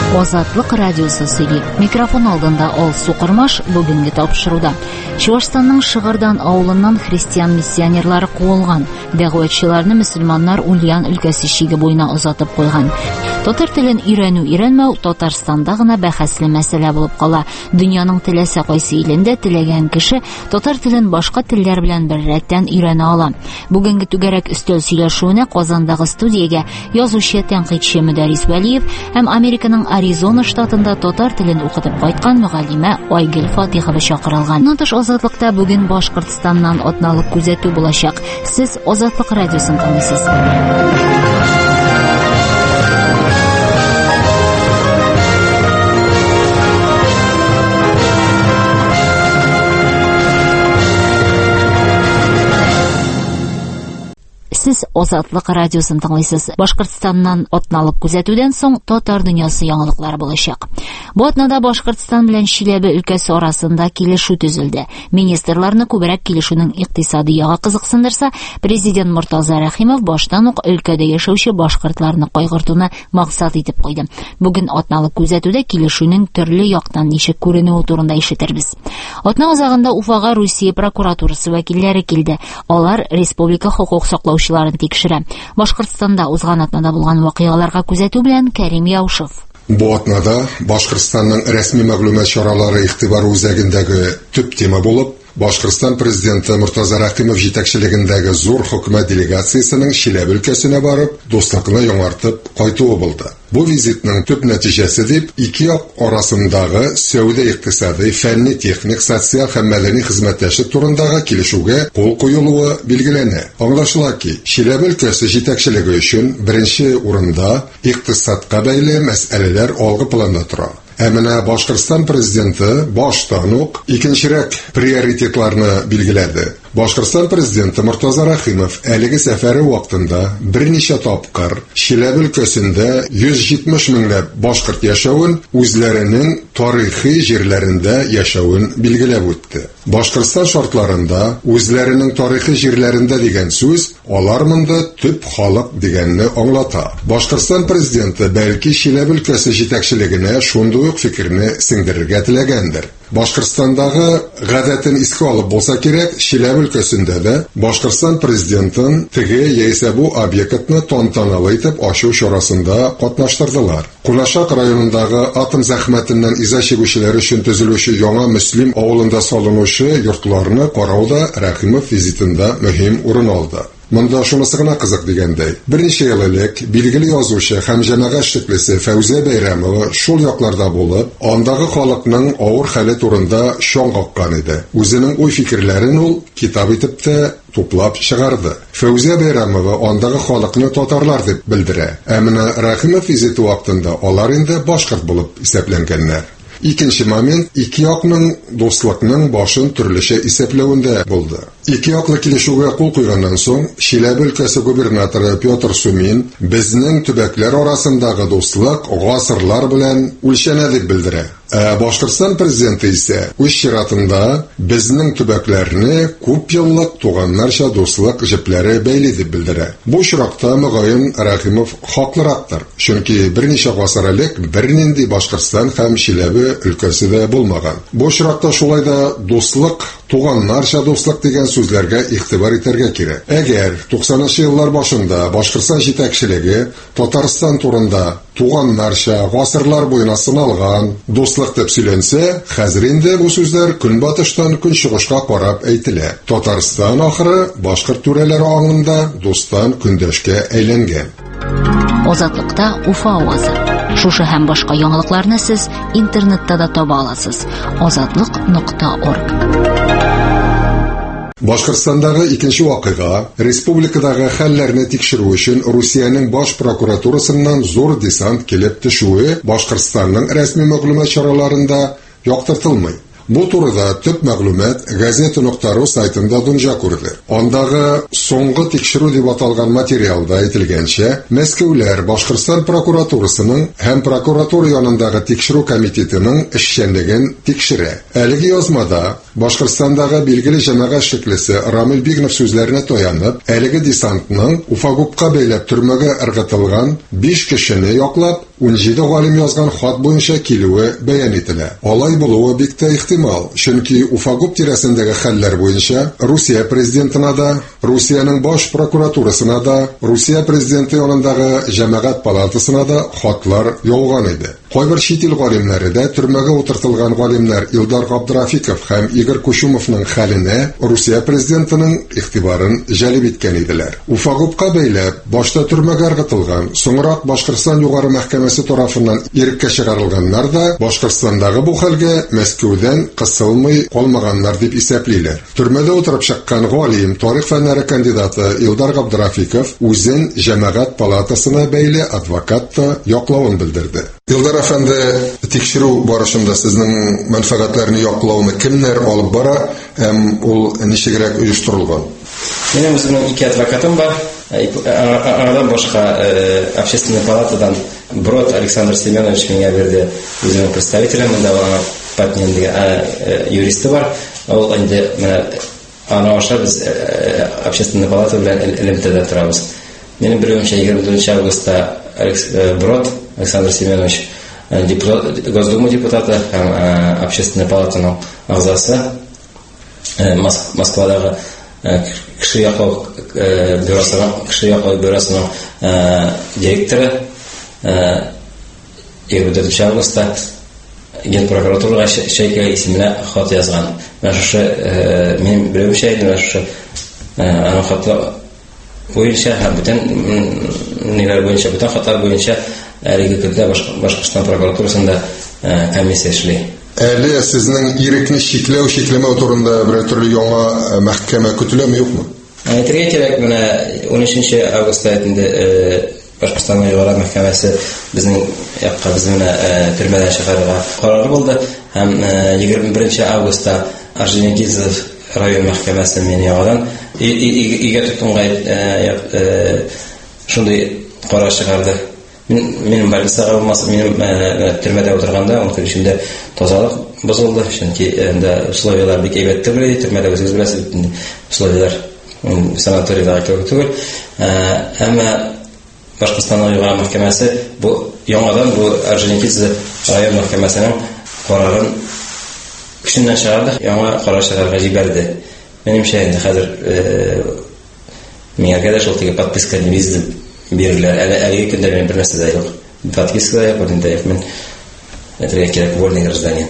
Азатлык радиосы сөйли. Микрофон алдында Ал Сукырмаш бүгенге тапшыруда. Чувашстанның Шыгырдан авылыннан христиан миссионерлары куылган. Дәгъвәтчеләрне мөселманнар Ульян өлкәсе чиге буена озатып куйган. Татар телен өйрәнү-өйрәнмәү Татарстанда гына бәхәсле мәсьәлә булып кала. Дөньяның теләсә кайсы илендә теләгән кеше татар телен башка телләр белән беррәттән өйрәнә ала. Бүгенге түгәрәк өстәл сөйләшүенә Казандагы студиягә язучы тәнкыйтьче Мөдәррис Вәлиев һәм Американың Аризона штатында татар телен укытып кайткан мөгаллимә Айгөл Фатихова чакырылган. Нотыш Азатлыкта бүген Башкортстаннан атналык күзәтү булачак. Сез Азатлык радиосын тыңлыйсыз. Сез Азатлык радиосын тыңлыйсыз. Башкортстаннан атналык күзәтүдән соң татар дөньясы яңалыклары булачак. Бу атнада Башкортстан белән Чиләбе өлкәсе арасында килешү төзелде. Министрларны күбрәк килешүнең икътисади ягы кызыксындырса, президент Муртаза Рәхимов баштан ук өлкәдә яшәүче башкортларны кайгыртуны максат итеп куйды. Бүген атналык күзәтүдә килешүнең төрле яктан ничек күренүе турында ишетербез. Атна азагында Уфага Русия прокуратурасы вәкилләре килде. Алар республика хукук саклаучыларын тикшерә. Башкортстанда узган атнада булган вакыйгаларга күзәтү белән Кәрим Яушев. Бу атнада Башкортстанның рәсми мәгълүмат чаралары игътибар үзәгендәге төп тема булып, Башкортстан президенты Муртаза Рәхимов җитәкчелегендәге зур хөкүмәт делегациясенең Чиләбе өлкәсенә барып, дуслыкны яңартып кайтуы булды. Бу визитның төп нәтиҗәсе дип ике як арасындагы сәүдә-икътисади, фәнни-техник, социаль һәм мәдәни хезмәттәшлек турындагы килешүгә кул куелуы билгеләнә. Аңлашыла ки, Чиләбе өлкәсе җитәкчелеге өчен беренче урында икътисадка бәйле мәсьәләләр алгы планда тора. Әмінә Башкортстан президенты баштан ук икенчерәк приоритетларны билгеләде. Башкортстан президенты Муртаза Рәхимов әлеге сәфәре вакытында берничә тапкыр Чиләбе өлкәсендә 170 меңләп башкорт яшәвен, үзләренең тарихи җирләрендә яшәвен билгеләп үтте. Башкортстан шартларында үзләренең тарихи җирләрендә дигән сүз алар монда төп халык дигәнне аңлата. Башкортстан президенты бәлки Чиләбе өлкәсе җитәкчелегенә шундый ук фикерне сеңдерергә теләгәндер. Башкортстандагы гадәтен искә алып булса кирәк, Чиләбе өлкәсендә дә Башкортстан президентын теге яисә бу объектны тантаналы итеп ачу чарасында катнаштырдылар. Кунашак районындагы атом зәхмәтеннән иза чигүчеләр өчен төзелүче яңа мөслим авылында салынучы йортларны карауда Рәхимов визитында мөһим урын алды. Монда шунысы гына кызык дигәндәй. Берничә ел элек билгеле язучы һәм җәмәгать эшлеклесе Фәүзия Бәйрәмова шул якларда булып, андагы халыкның авыр хәле турында шоң каккан иде. Үзенең уй-фикерләрен ул китап итеп тә туплап чыгарды. Фәүзия Бәйрәмова андагы халыкны татарлар дип белдерә. Ә менә Рәхимов визиты вакытында алар инде башкорт булып исәпләнгәннәр. Икенче момент ике якның дуслыкның башын төрлечә исәпләвендә булды. Ике яклы килешүгә кул куйганнан соң, Чиләбе өлкәсе губернаторы Петр Сумин безнең төбәкләр арасындагы дуслык гасырлар белән үлчәнә дип белдерә. Башкортстан президенты исә үз чиратында безнең төбәкләрне күп еллык туганнарча дуслык җепләре бәйли дип белдерә. Бу чиракта мөгаен Рәхимов хаклырактыр. Чөнки берничә гасыр элек бернинди Башкортстан һәм Чиләбе өлкәсендә булмаган. Бу чиракта шулай да дуслык, туганнарча дуслык дигән сүзләргә игътибар итәргә кирәк. Әгәр 90-нчы еллар башында Башкортстан җитәкчелеге Татарстан турында туганнарча гасырлар буена сыналган дуслык дип сөйләнсә, хәзер инде бу сүзләр көнбатыштан көнчыгышка карап әйтелә. Татарстан ахыры башкорт түрәләре аңында дустан көндәшкә әйләнгән. Азатлыкта Уфа авазы. Шушы һәм башка яңалыкларны сез интернетта да таба аласыз. Azatlyk.org. Башкортстандагы икенче вакыйга республикадагы хәлләрне тикшерү өчен Русиянең баш прокуратурасыннан зур десант килеп төшүе Башкортстанның рәсми мәгълүмат чараларында яктыртылмый. Бу турыда төп мәгълүмат газета.ру сайтында дөнья күрде. Андагы соңгы тикшерү дип аталган материалда әйтелгәнчә, Мәскәүләр Башкортстан прокуратурасының һәм прокуратура янындагы тикшерү комитетының эшчәнлеген тикшерә. Әлеге язмада Башкортстандагы билгеле җәмәгать шиклесе Рамил Бигнов сүзләренә таянып, әлеге десантның Уфагубка бәйләп төрмәгә ыргытылган 5 кешене яклап 17 галим язган хат буенча килүе бәян ителә. Алай булуы бик тә ихтимал, чөнки Уфагуб тирәсендәге хәлләр буенча Русия президентына да, Русиянең баш прокуратурасына да, Русия президенты янындагы җәмәгать палатасына да хатлар яуган иде. Кайбер чит ил галимнәре дә төрмәгә утыртылган галимнәр Илдар Габдрафиков һәм Игорь Кучумовның хәленә Русия президентының игътибарын җәлеп иткән иделәр. Уфагубка бәйләп башта төрмәгә ыргытылган, соңрак Башкортстан югары мәхкәмәсе тарафыннан иреккә чыгарылганнар да Башкортстандагы бу хәлгә Мәскәүдән кысылмый калмаганнар дип исәплиләр. Төрмәдә утырып чыккан галим, тарих фәннәре кандидаты Илдар Габдрафиков үзен җәмәгать палатасына бәйле адвокатта яклавын белдерде. Илдар әфәнде, тикшерү барышында сезнең мәнфәгатьләрне яклауны кемнәр алып бара һәм ул ничегрәк оештырылган? Минем үземнең 2 адвокатым бар. Арадан башка общественный палатадан Брод Александр Семенович миңа берде үзенең представителем, монда Патнин дигән юристы бар. Ул инде менә аны аша без общественный палата белән элемтәдә торабыз. Минем белүемчә 24 августта Брод Александр Семенович Госдума депутаты һәм общественный палатаның агзасы, Москвадагы кеше яклау бюросының директоры 24 августта Генпрокуратурага Шәйкә исеменә хат язган. Менә шушы минем белүемчә аның хаты буенча һәм бүтән ниләр буенча, бүтән хатлар буенча әлеге көндә Башкортстан прокуратурасында комиссия эшли. Әле сезнең ирекне чикләү турында бер төрле яңа мәхкәмә көтеләме, юкмы? Әйтергә кирәк, менә 13 августта инде Башкортстан югары мәхкәмәсе безнең якка безне төрмәдән чыгарырга карары булды һәм 21 августта Орджоникидзе район мәхкәмәсе мине яңадан игә тотынга шундый карар чыгарды. Минем больницага булмаса, минем төрмәдә утырганда, ул көчендә тазалык бозылды, чөнки анда условиялар бик әйбәт түгел, төрмәдә үзегез беләсез, условиялар санаторийда түгел. Әмма Башкортстан югары мәхкәмәсе бу яңадан бу Орджоникидзе район мәхкәмәсенең карарын көченнән чыгарды, яңа карар чыгарга җибәрде. Минемчә инде хәзер миңа кадәр шул теге подписка низм биреләр. Әлеге көндә минем бер нәрсә дә юк. Подписка да юк, инде мен әйтергә кирәк, вольный гражданин.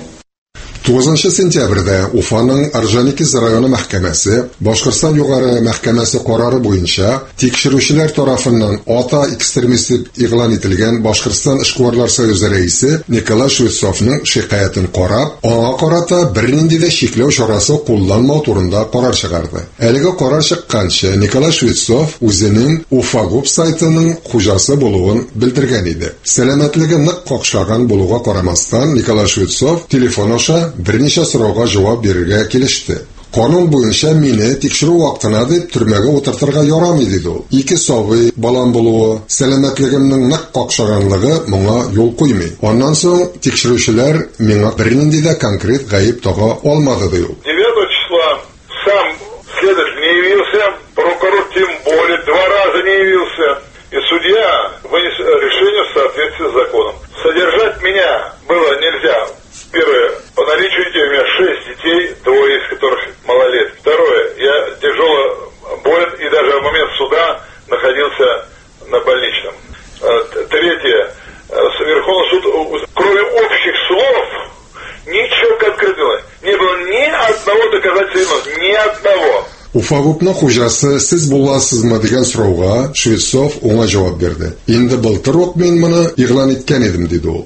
9 сентябрьдә Уфаның Орджоникидзе районы мәхкәмәсе Башкортстан югары мәхкәмәсе карары буенча тикшерүчеләр тарафыннан ата экстремист дип игълан ителгән Башкортстан эшкуарлар союзы рәисе Николай Швецовның шикаятен карап, аңа карата бернинди дә чикләү чарасы кулланмау турында карар чыгарды. Әлеге карар чыкканчы Николай Швецов үзенең Уфагуб сайтының хуҗасы булуын белдергән иде. Сәламәтлеге нык какшаган булуга карамастан, Николай Швецов телефон аша берничә сорауга җавап бирергә килеште. Канун буенча мине тикшерү вакытына дип төрмәгә утыртырга ярамый диде ул. 2 сабый балам булуы, сәламәтлегемнең нык какшаганлыгы моңа юл куймый. Аннан соң тикшерүчеләр миңа бернинди дә конкрет гаип тага алмады ди ул. 9 числа сам следователь не явился, прокурор тем более 2 раза не явился, и судья вынес решение в соответствии с законом. Содержать меня было нельзя. Первое, по наличию детей, у меня 6 детей, 2 из которых малолетки. Второе, я тяжело болен и даже в момент суда находился на больничном. Третье, Верховный суд, кроме общих слов, ничего конкретного, не было ни одного доказательства, ни одного. Уфагубның хуҗасы сез буласызмы дигән сорауга Швецов уңа җавап бирде. Инде былтыр ук мин моны игълан иткән идем диде ул.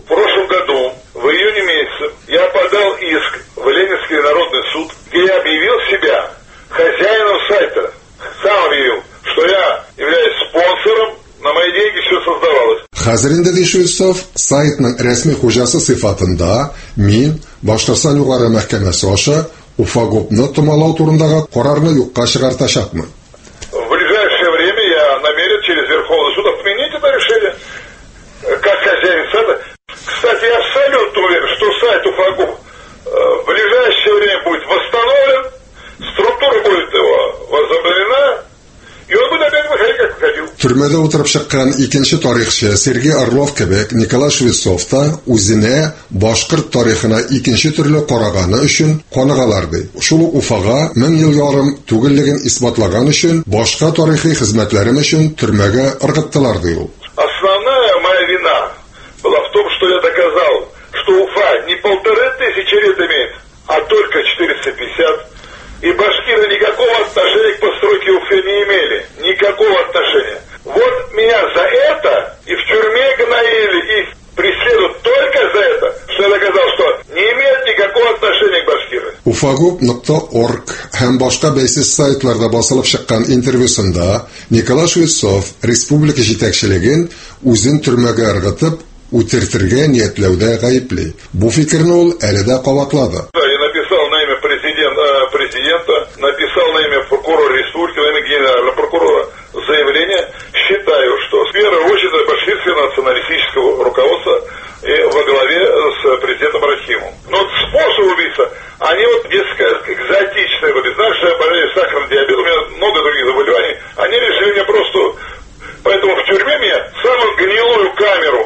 Я подал иск в Ленинский народный суд, где я объявил себя хозяином сайта. Сам объявил, что я являюсь спонсором, на мои деньги все создавалось. Хәзер инде ди Швецов сайтның рәсми хуҗасы сыйфатында мин Башкортстан югары мәхкәмәсе аша Уфагубны томалау турындагы карарны юкка чыгартачакмын. В ближайшее время я намерен через Верховный суд отменить это решение как хозяин сайта. Кстати, я абсолютно уверен, что сайт Уфагуб в ближайшее время будет восстановлен, структура будет его возобновлена, и он будет опять выходить, как выходил. Türmede oturup çıkan ikinci tarihçi Sergey Orlov kebek Nikolay Shvetsov da o'zini boshqirt tarixine ikinci türlü qaragani uchun qoniqalardi. Şul ufaga 1000 yıl yarım tugilligin isbotlagan uchun boshqa tarixiy xizmatlarim uchun turmaga irg'itdilardi u. Основная моя вина была в том, что я доказал, что Уфа не 1500 лет имеет, а только 450. И башкиры никакого отношения к постройке Уфы не имели. Никакого отношения. Вот меня за это и в тюрьме гноили, и преследуют только за это, что я доказал, что не имеет никакого отношения к башкиры. Ufagub.org hem başka beysiz saytlarda basılıp çıkan intervyusunda Nikolay Shvetsov Respublika yetakchiligin o'zini turmaga irg'itib, o'tirtirga niyatlauda g'ayibli. Bu fikrni ol elida qavatladi. Я написал на имя президента, написал на имя прокурора республики, на имя генерального прокурора заявление. Считаю, что в первую очередь башкирское националистического руководства во главе с президентом Рахимом. Но вот способ убийства, они вот несколько экзотичные были. Знаешь, я болею сахарным диабетом, у меня много других заболеваний. Они решили меня просто... Поэтому в тюрьме меня самую гнилую камеру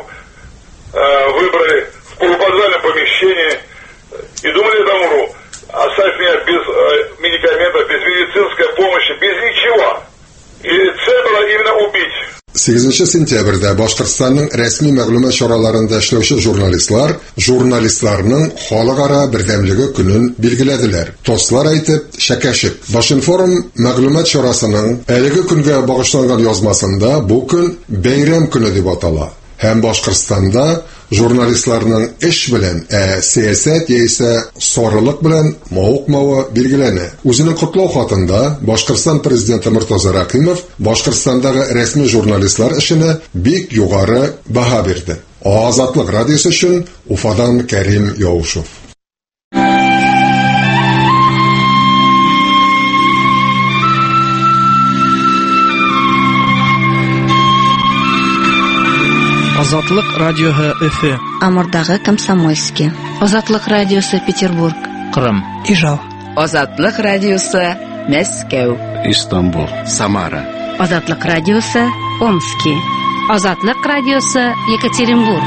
выбрали в полуподвальном помещении и думали, я там умру. Оставь меня без медикаментов, без медицинской помощи, без ничего. И цель была именно убить. 8 sentyabrda Boshqirdistonning rasmiy ma'lumot choralarida ishlovchi jurnalistlarning xalqaro birdamligi kunini belgiladilar. Do'stlar aytib, shakashib. Bosh'inform ma'lumot chorasining haligi kunga bag'ishlangan yozmasida bu kun bayram kuni deb ataladi. Hem Boshqirdistonda jurnalistlarning ish bilan siyosat esa soriliq bilan mavqmovi belgilani. O'zining qutlov xatida Boshqirdiston prezidenti Murtaza Raqimov Boshqirdistondagi rasmiy jurnalistlar ishini bek yuqori baho berdi. Ozodlik radiosi uchun Ufadan Karim Yovushev. Азатлык радиоһы Өфе. Амурдагы Комсомольский. Азатлык радиосы Петербург. Кырым. Ижау. Азатлык радиосы Мәскәү. Истанбул. Самара. Азатлык радиосы Омский. Азатлык радиосы Екатеринбург.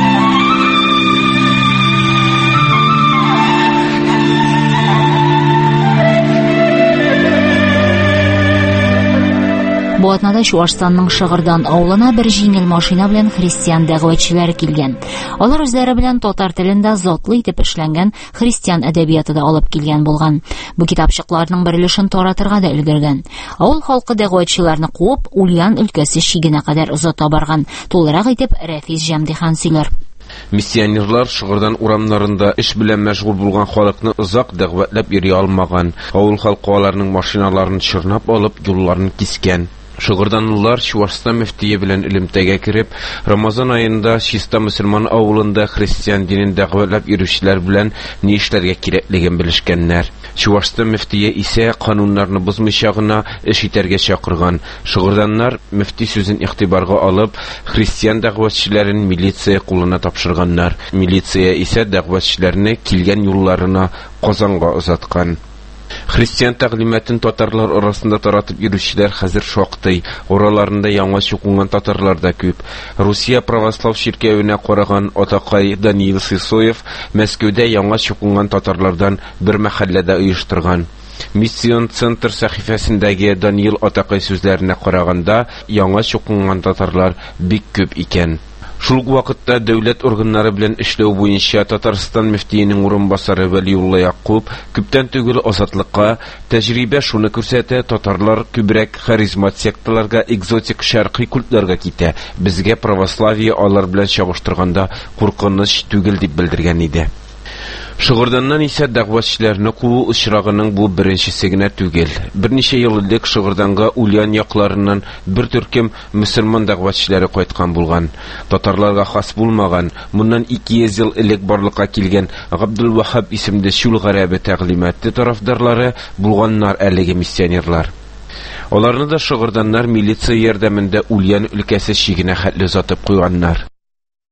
Бу атнада Чуашстанның Шыгырдан авылына бер җиңел машина белән христиан дәгъвәтчеләре килгән. Алар үзләре белән татар телендә затлы итеп эшләнгән христиан әдәбияты да алып килгән булган. Бу китапчыкларның бер өлешен таратырга да өлгергән. Авыл халкы дәгъвәтчеләрне куып, Ульян өлкәсе чигенә кадәр озата барган. Тулырак итеп Рәфис Җәмдихан сөйләр. Миссионерлар Шыгырдан урамнарында эш белән мәшгуль булган халыкны озак дәгъвәтләп йөри алмаган. Авыл халкы аларның машиналарын чорнап алып, юлларын кискән. Шыгырданлылар Чуашстан мөфтие белән элемтәгә кереп, Рамазан аенда чиста мөселман авылында христиан динен дәгъвәтләп йөрүчеләр белән ни эшләргә кирәклеген белешкәннәр. Чуашстан мөфтие исә кануннарны бозмыйча гына эш итәргә чакырган. Шыгырданнар мөфти сүзен игътибарга алып, христиан дәгъвәтчеләрен милиция кулына тапшырганнар. Милиция исә дәгъвәтчеләрне килгән юлларына Казанга озаткан. Христиан тәгълиматын татарлар арасында таратып йөрүчеләр хәзер шактый. Ораларында яңа чукынган татарлар да күп. Русия православ ширкәвенә караган Атакай Даниил Сысоев Мәскәүдә яңа чукынган татарлардан бер мәхәлләдә оештырган. Миссион центр сәхифәсендәге Даниил Атакай сүзләренә караганда, яңа чукынган татарлар бик күп икән. Шул вакытта дәүләт органнары белән эшләү буенча Татарстан мөфтиенең урынбасары Вәлиулла Якуб күптән түгел азатлыкка тәҗрибә шуны күрсәтә, татарлар күбрәк харизмат секталарга, экзотик шәрқи культларга китә. Безгә православие алар белән чагыштырганда куркыныч түгел дип белдергән иде. Шыгырданнан исә дәгъвәтчеләрне куу очрагының бу беренчесе генә түгел. Берничә ел элек Шыгырданга Ульян якларыннан бер төркем мөселман дәгъвәтчеләре кайткан булган. Татарларга хас булмаган, моннан 200 ел элек барлыкка килгән Габдулвахаб исемле шул гарәбе тәгълиматы тарафдарлары булганнар әлеге миссионерлар. Аларны да Шыгырданнар милиция ярдәмендә Ульян өлкәсе чигенә хәтле озатып куйганнар.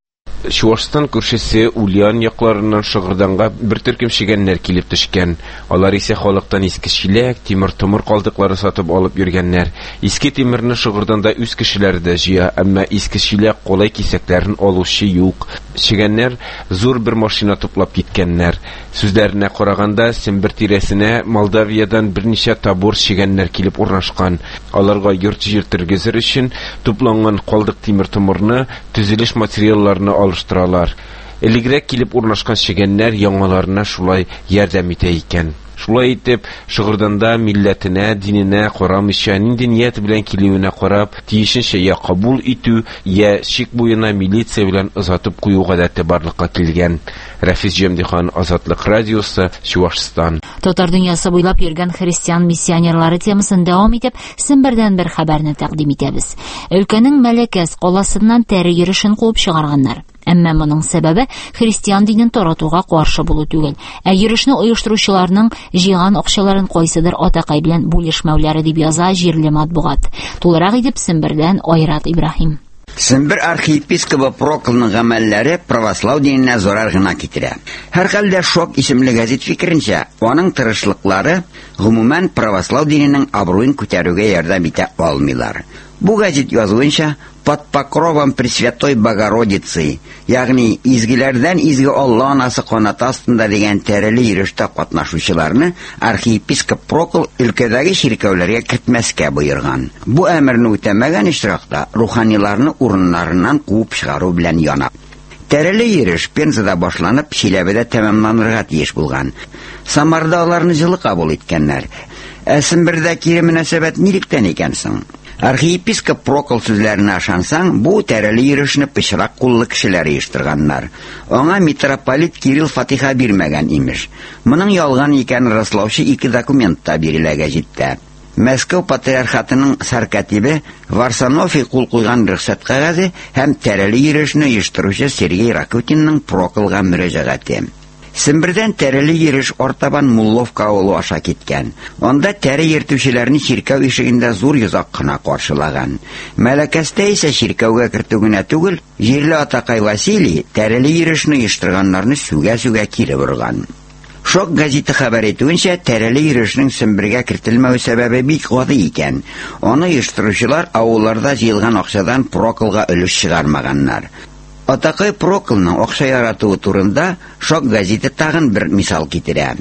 Чувашстан күршесе Ульян якларыннан Шыгырданга бер төркем шигәннәр килеп төшкән. Алар исә халыктан иске чиләк, тимер калдыклары сатып алып йөргәннәр. Иске тимерне Шыгырданда үз кешеләре дә җыя, әмма иске чиләк колай кисәкләрен алучы юк. Шигәннәр зур бер машина туплап киткәннәр. Сүзләренә караганда, Сембер тирәсенә Молдавиядан берничә табор шигәннәр килеп урнашкан. Аларга йорт-җир тергезер өчен тупланган калдык тимер-томырны, төзелеш материалларны алыштыралар. Элегрәк килеп урнашкан шигәннәр яңаларына шулай ярдәм итә икән. Шулай итеп, Шыгырданда милләтенә, диненә карамыйча, нинди ният белән килүенә карап, тиешенчә я кабул итү, я шик буена милиция белән озатып кую гадәте барлыкка килгән. Рафис Җәмдихан, Азатлык радиосы, Чувашстан. Татар дөньясы буйлап йөргән христиан миссионерлары темасын дәвам итеп, Сембердән бер хәбәрне тәкъдим итәбез. Өлкәнең Мәләкәс каласыннан тәре йөрешен куып чыгарганнар. Әмма моның сәбәбе христиан динен таратуга каршы булу түгел, ә йөрешне оештыручыларның җыйган акчаларын кайсыдыр атакай белән бүлешмәүләре дип яза җирле матбугат. Тулырак итеп Сембердән Айрат Ибраһим. Сембер архиепископы Проколның гамәлләре православ диненә зарар гына китерә. Һәрхәлдә Шок исемле газет фикеренчә, аның тырышлыклары гомумән православ диненең абруен күтәрүгә ярдәм итә алмыйлар. Бу газет язуынча, под покровом Пресвятой Богородицы, ягъни изгеләрдән изге Алла анасы канаты астында дигән тәреле йөрештә катнашучыларны архиепископ Прокол өлкәдәге ширкәүләргә кертмәскә боерган. Бу әмерне үтәмәгән ишракта руханиларны урыннарыннан куып чыгару белән яна. Тәреле йөреш Пензада башланып, Чиләбедә тәмамланырга тиеш булган. Самарда аларны җылы кабул иткәннәр. Сембердә кире мөнәсәбәт нилектән икән соң? Архиепископ Прокол сүзләренә ышансаң, бу тәреле йөрешне пычрак куллы кешеләр оештырганнар. Аңа митрополит Кирилл фатиха бирмәгән имеш. Моның ялган икәнен раслаучы 2 документ та бирелә гәҗиттә. Мәскәү патриархатының саркатибе Варсонофий кул куйган рөхсәт кәгазе һәм тәреле йөрешне оештыручы Сергей Ракутинның Проколга мөрәҗәгате. Сембердән тәреле йөреш артабан Мулловка авылы аша киткән. Анда тәре йөртүчеләрне чиркәү ишегендә зур йозак кына каршылаган. Мәләкәстә исә чиркәүгә кертү генә түгел, җирле атакай Василий тәреле йөрешне оештырганнарны сүгә-сүгә кире борган. Шок газеты хәбәр итүенчә, тәреле йөрешнең Сембергә кертелмәү сәбәбе бик гади икән. Аны оештыручылар авылларда җыелган акчадан Проколга өлеш чыгармаганнар. Атакай Проколның акча яратуы турында Шок газеты тагын бер мисал китерә.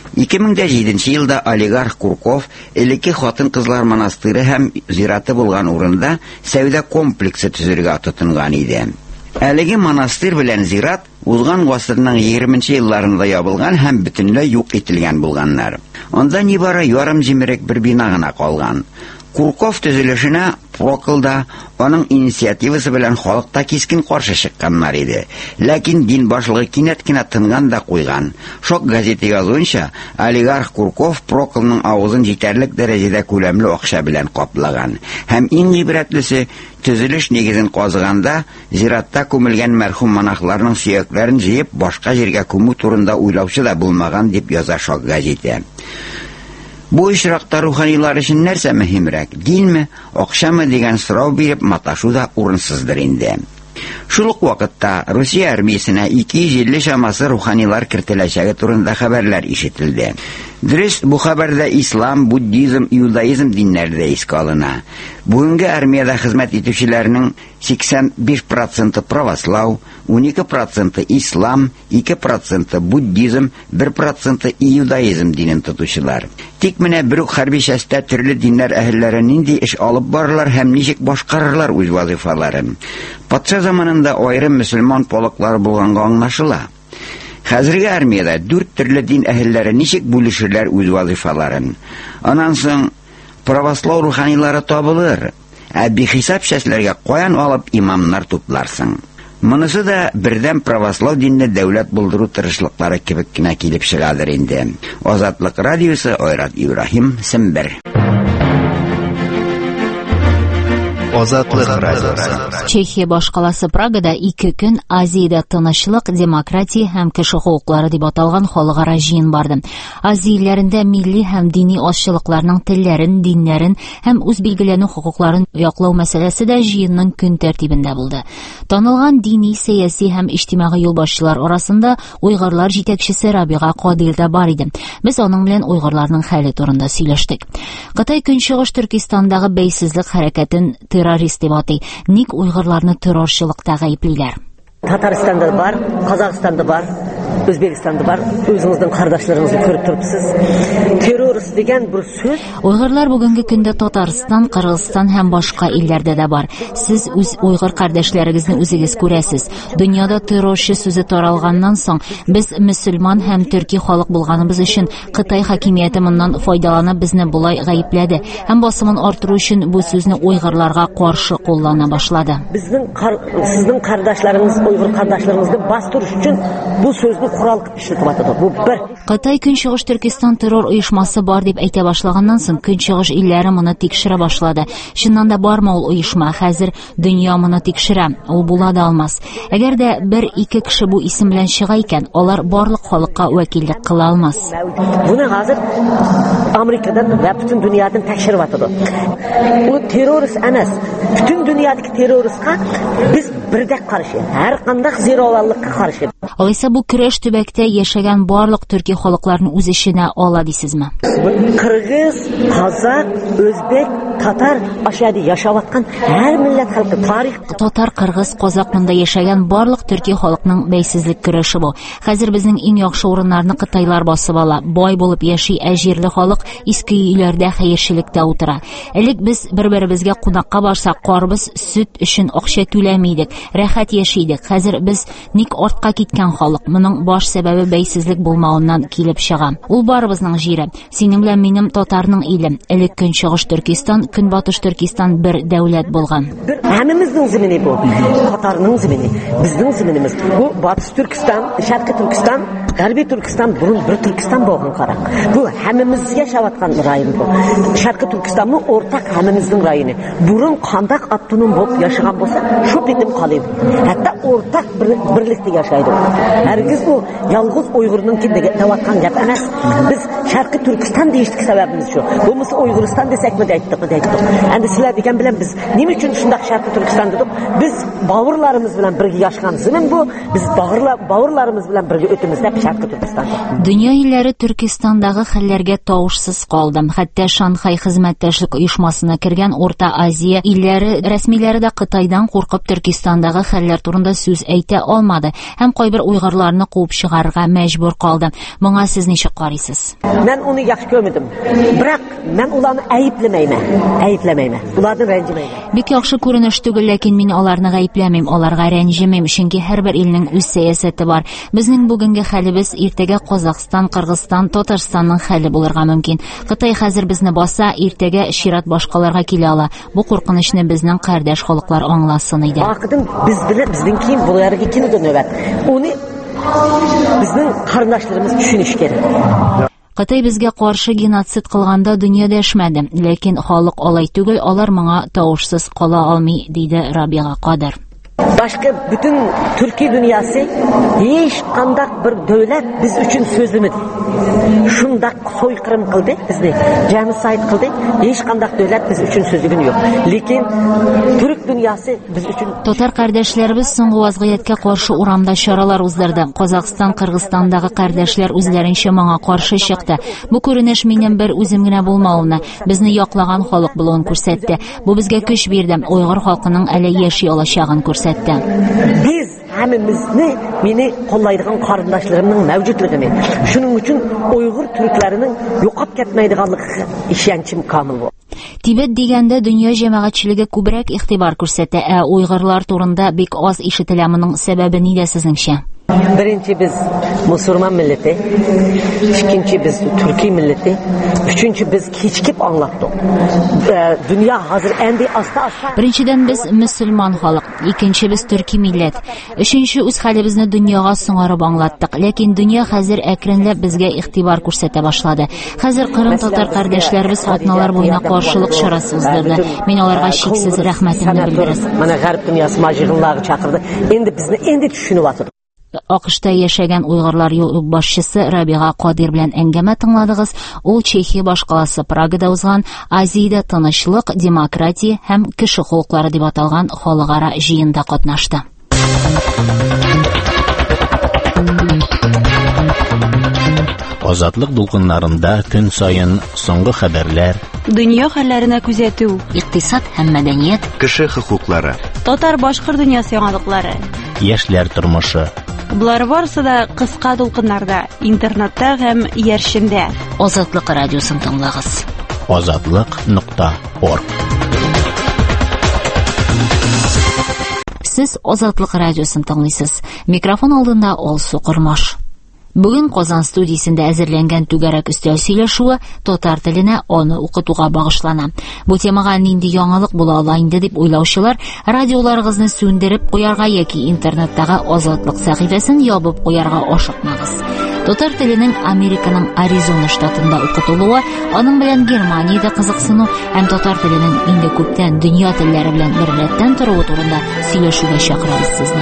2007 елда олигарх Курков элекке хатын-кызлар монастыры һәм зираты булган урында сәүдә комплексы төзергә тотынган иде. Әлеге монастыр белән зират узган гасырның 20нче елларында ябылган һәм бөтенләй юк ителгән булганнар. Анда нибары ярым җимерек бер бина гына калган. Курков төзелешенә Проколда аның инициативасы белән халыкта кискен каршы чыкканнар иде. Ләкин дин башлыгы кинәт кенә тынган да куйган. Шок газеты язуынча, олигарх Курков Проколның авызын җитәрлек дәрәҗәдә күләмле акча белән каплаган. Һәм иң гыйбрәтлесе, төзелеш нигезен казыганда зиратта күмелгән мәрхүм монахларның сөякләрен җыеп башка җиргә күмү турында уйлаучы да булмаган дип яза Шок газеты. Бу ишракта руханилар өчен нәрсә мөһимрәк, динме, акчамы дигән сорау биреп маташу да урынсыздыр инде. Шул ук вакытта Русия армиясенә 250 чамасы руханилар кертеләчәге турында хәбәрләр ишетелде. Дөрес, бу хәбәрдә ислам, буддизм, иудаизм диннәре дә искә алына. Бүгенге армиядә хезмәт итүчеләрнең 85% православ, 12% ислам, 2% буддизм, 1% иудаизм динен тотучылар. Тик менә бер үк хәрби частьтә төрле диннәр әһелләре нинди эш алып барырлар һәм ничек башкарырлар үз вазифаларын. Патша заманында аерым мөселман полклары булганга аңлашыла. Хәзерге армиядә 4 төрле дин әһелләре ничек бүлешерләр үз вазифаларын. Аннан соң православ руханилары табылыр. Ә бихисап шәхесләргә каян алып имамнар тупларсың? Монысы да бердәм православ динне дәүләт булдыру тырышлыклары кебек кенә килеп чыгадыр инде. Азатлык радиосы, Айрат Ибраһим, Сембер. Азатлык радиосы. Чехия башкаласы Прагада 2 көн Азиядә тынычлык, демократия һәм кеше хукуклары дип аталган халыкара җыен барды. Азия илләрендә милли һәм дини ашчылыкларның телләрен, диннәрен һәм үз билгеләнү хукукларын яклау мәсьәләсе дә җыенның көн тәртибендә булды. Танылган дини, сәяси һәм иҗтимагый юлбашчылар арасында уйгырлар җитәкчесе Рабига Кадил да бар иде. Без аның белән уйгырларның хәле турында сөйләштек. Кытай Көнчыгыш Төркистандагы бәйсезлек хәрәкәтен террорист дип атый. Ник уйгырларны террорчылыкта гаеплиләр? Татарстанда бар, Казакстанда бар, Өзбекстанда бар. Үзеңезнең кардәшләрегезне күреп торыпсыз. Террорист дигән бер сүз. Уйгырлар бүгенге көндә Татарстан, Кыргызстан һәм башка илләрдә дә бар. Сез үз уйгыр кардәшләрегезне үзегез күрәсез. Дөньяда террорчы сүзе таралганнан соң, без мөселман һәм төрки халык булганыбыз өчен Кытай хакимияте моннан файдаланып безне булай гаепләде һәм басымын артыру өчен бу сүзне уйгырларга каршы куллана башлады. Сезнең кардәшләрегез, уйгыр кардәшләрегезне бастырыш өчен бу сүзне курал кылып эшләтеп атады. Бу бер. Кытай Көнчыгыш Төркистан террор оешмасы бар дип әйтә башлаганнан соң, Көнчыгыш илләре моны тикшерә башлады. Чыннан да бармы ул оешма? Хәзер дөнья моны тикшерә. Ул була да алмас. Әгәр дә 1-2 кеше бу исем белән чыга икән, алар барлык халыкка вәкиллек кыла алмас. Буны хәзер Америкадан ва бүтән дөньядан тәкъширеп атады. Ул террорист эмас. Бүтән дөньядагы террористка без бердәк каршы, һәр кандай зираваллыкка каршы. Алайса бу көрәш төбәктә яшәгән барлык төрки халыкларны үз эшенә ала дисезме? Кыргыз, Казак, Өзбек, Татар ашады яшап аткан һәр милләт халкы тарих. Татар, Кыргыз, Казак монда яшәгән барлык төрки халыкның бәйсезлек көрәше бу. Хәзер безнең иң яхшы урыннарны Кытайлар басып ала. Бай булып яши, җирле халык иске өйләрдә хәерчелектә утыра. Элек без бер-беребезгә кунакка барсак, карбыз сөт өчен акча түләми идек, рәхәт яши идек. Хәзер без ник артка киткән халык? Моның баш сәбәбе бәйсезлек булмавыннан килеп чыга. Ул барыбызның җире. Синең белән минем татарның илем. Элек Көнчыгыш Төркистан, Көнбатыш Төркистан бер дәүләт булган. Һәммәмезнең зимине бу. Татарның зимине, безнең зиминimiz. Бу Батыс Түркистан, Шәрқи Түркистан, Гәрби Түркистан бурын бер Түркистан булган карак. Бу һәммәмез яшәп аткан район бу. Шәрқи Түркистанның ортак һәммәмезнең районы. Бурын кандак автоном булып яшаган булса, шу битем калый. Хәтта ортак берлектә яшайды. Һәргиз бу ялгыз уйгырның кимдеге даваткан гап эмас. Без Шәрқи Түркистан диштек сәбәбimiz шу. Бу мис Уйгырстан дисәк ме әйттек. Әнде сезләр дигән белән без нимә өчен шундый Шәрқи Түркистан дидек? Без бавырларыбыз белән бергә яшаган зимин бу. Без бавырларыбыз белән бергә өтебез дә Шәрқи Түркистанда. Дөнья илләре Төркистандагы хәлләргә тавышсыз калды. Хәтта Шанхай хезмәттәшлек оешмасына кергән Орта Азия илләре рәсмиләре дә Кытайдан куркып Төркистандагы хәлләр турында сүз әйтә алмады һәм кайбер уйгырларны куып чыгарга мәҗбүр калды. Моңа сез ничек карыйсыз? Мен уны яхшы күрмәдем. Бирок мен уларны әйепләмәймен. Уларны рәнҗемәймен. Бик яхшы күренеш түгел, ләкин мин аларны гаепләмим, аларга рәнҗемәйм, чөнки һәрбер илнең үз сәясәте бар. Безнең бүгенге хәлебез иртәгә Казакстан, Кыргызстан, Татарстанның хәле булырга мөмкин. Кытай хәзер безне баса, иртәгә чират башкаларга килә ала. Бу куркынычны безнең кардәш халыклар аңласын иде. Вакытын безнең ким буларга килде нәүбәт. Уны безнең карындашларыбыз төшүнүш керек. Кытай безгә каршы геноцид кылганда дөньяда эшмәде, ләкин халык алай түгел, алар моңа тавышсыз кала алмый, диде Рабига Кадир. Башка бүтән Төрки дөньясы һеч кандай бер дәүләт без өчен сөзлемәде. Шундый сойкырым кылды безне, genocide кылды. Һеч кандай дәүләт без өчен сөзлеген юк. Ләкин Түрк дөньясы без өчен татар кардәшләребез соңгы вазгыятькә каршы урамда чаралар уздырды. Казакстан, Кыргызстандагы кардәшләр үзләренчә моңа каршы чыкты. Бу күренеш минем бер үзем генә булмавына, безне яклаган халык булуын күрсәтте. Бу безгә көч бирде, уйгыр халкының әле яши алачагын күрсәтте. Biz həmmimizni meni qo'llaydigan qarindoshlarımның mavjudligini, shuning uchun Uyg'ur turklarining yo'qolib ketmaydiganligi ishonchim komil bu. Тибет дигәндә дөнья җәмәгатьчелеге күбрәк игътибар күрсәтә, уйгырлар турында бик аз ишетелә. Моның сәбәбе нидә сезнеңчә? Birinci biz Müslüman milleti, ikinci biz Türkiye milleti, üçüncü biz keçkip anlattık. Dünya hazır endi asta. Birinchiden biz Müslüman xalq, ikinci biz Türkiye millet, üçüncü üz halimizni dunyoga sing'arib anglatdik. Lekin dunyo hozir akrinlab bizga ig'tibor ko'rsata boshladi. Hozir Qrim tatar qardoshlarimiz fatnalar bo'yina qarshilik chorasi uzdirdi. Men ularga cheksiz rahmatimni bildiraman. Mana g'arb dunyosi majig'inlarni chaqirdi. Endi bizni tushunyapti. AQShda yashagan Uyg'urlar yo'l boshchisi Rabiga Qodir bilan angama tingladingiz. U Chexiya bosh qalasi Pragada o'zgan Aziyada tinchlik, demokratiya ham kishi huquqlari deb atalgan xalqaro jiyinda qatnashdi. Ozodlik dulqinlarında kun sayin so'nggi xabarlar, dunyo hallarini kuzatuv, iqtisod ham madaniyat, kishi huquqlari, Tatar boshqa dunyo yangilikları, yoshlar turmushi. Bular barsida qisqa dulqinlarda, internetda ham yerishinda. Ozodlik radiosini tinglaysiz. ozodlik.org. Siz Ozodlik radiosini tinglaysiz. Mikrofon oldinda Olsu Qurmosh. Bugun Qozon studiyasida әзерленгән түгәрәк өстәл сөйләшүе татар теленә аны укытуга багышлана. Бу темага нинди яңалык була ала инде дип уйлаучылар радиоларыгызны сүндереп куярга яки интернеттагы Озодлык сәхифәсен ябып куярга ашыкмагыз. Татар теленең Американың Аризона штатында укытылуы, аның белән Германиядә кызыксыну һәм татар теленең инде күптән дөнья телләре белән берлектән торуы турында сөйләшүгә чакырабыз сезне.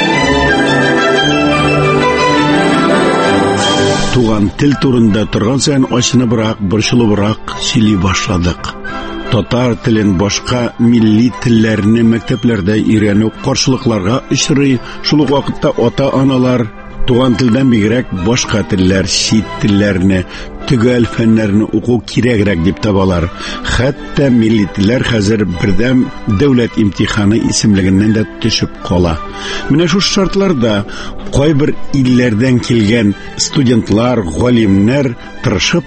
Туган тел турында торган саен ачыныбрак, борчылыбрак сөйли башладык. Татар телен башка милли телләрне мәктәпләрдә өйрәнү каршылыкларга очрый. Шул ук вакытта ата-аналар туган телдән бигрәк башка телләр, чит телләрне, төгәл фәннәрне уку кирәгрәк дип табалар. Хәтта милли телләр хәзер бердәм дәүләт имтиханы исемлегеннән дә төшеп кала. Менә шу шартларда кайбер илләрдән килгән студентлар, галимнәр тырышып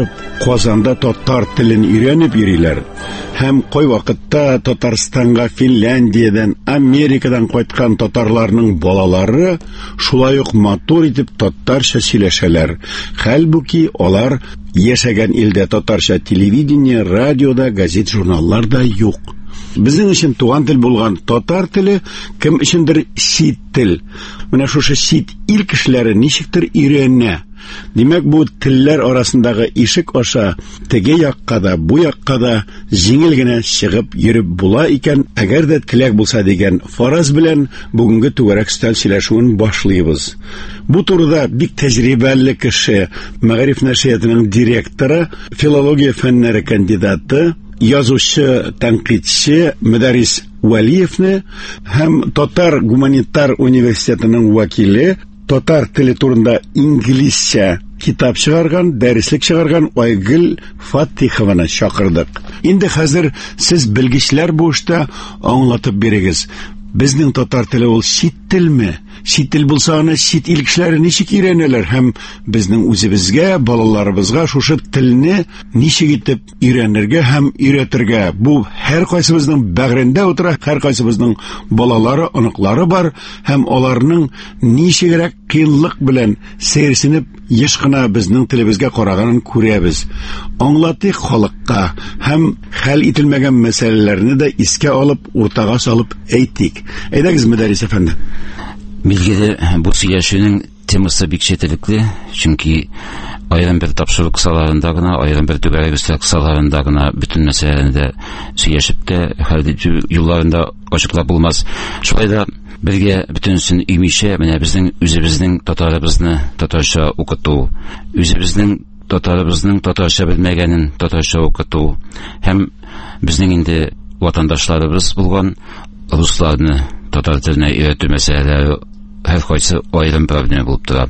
Казанда татар телен өйрәнеп йөриләр. Һәм кай вакытта Татарстанга, Финляндиядән, Америкадан кайткан татарларның балалары шулай ук матур итеп татарча сөйләшәләр. Хәлбуки алар яшәгән илдә татарча телевидение, радиода, газет, журналларда юк. Безнең өчен туган тел булган татар теле кем өчендер чит тел. Менә шушы чит ил кешеләре ничектер өйрәнә. Димәк, бу телләр арасындагы ишек аша теге якка да, бу якка да җиңел генә чыгып йөреп була икән, әгәр дә теләк булса дигән фараз белән бүгенге түгәрәк стәл сөйләшүен башлыйбыз. Бу турыда бик тәҗрибәле кеше, Мәгариф нәшриятының директоры, филология фәннәре кандидаты, язучы, тәнкыйтьче Мөдәррис Вәлиевне һәм Татар гуманитар университетының вәкиле, татар теле турында инглизчә китап чыгарган, дәреслек чыгарган Айгөл Фатихованы чакырдык. Инде хәзер сез белгечләр бу эштә аңлатып бирегез. Безнең татар теле ул чит телме? Чит тел булса, аны чит ил кешеләре ничек өйрәнәләр һәм безнең үзебезгә, балаларыбызга шушы телне ничек итеп өйрәнергә һәм өйрәтергә? Бу һәр кайсыбызның бәгырендә утыра, һәр кайсыбызның балалары, оныклары бар һәм аларның ничегрәк кыенлык белән сәерсенеп еш кына безнең телебезгә караганын күрәбез. Аңлатыйк халыкка һәм хәл ителмәгән мәсьәләләрне дә искә алып, уртага салып әйтик. Әйдәгез, Мөдәррис әфәнде. Билгеле, бу сөйләшүнең темасы бик четерекле, чөнки аерым бер тапшырык кысаларында гына, аерым бер түгәрәк өстәл кысаларында гына бүтән мәсьәләне дә сөйләшеп тә хәл итү юлларында ачыклап булмас. Шулай да бергә бөтенсен өймичә, менә безнең үзебезнең татарыбызны татарча укыту, үзебезнең татарыбызның татарча белмәгәнен татарча укыту һәм безнең инде ватандашларыбыз булган русларны татар теленә өйрәтү мәсьәләләре һәр кайсы аерым проблема булып тора.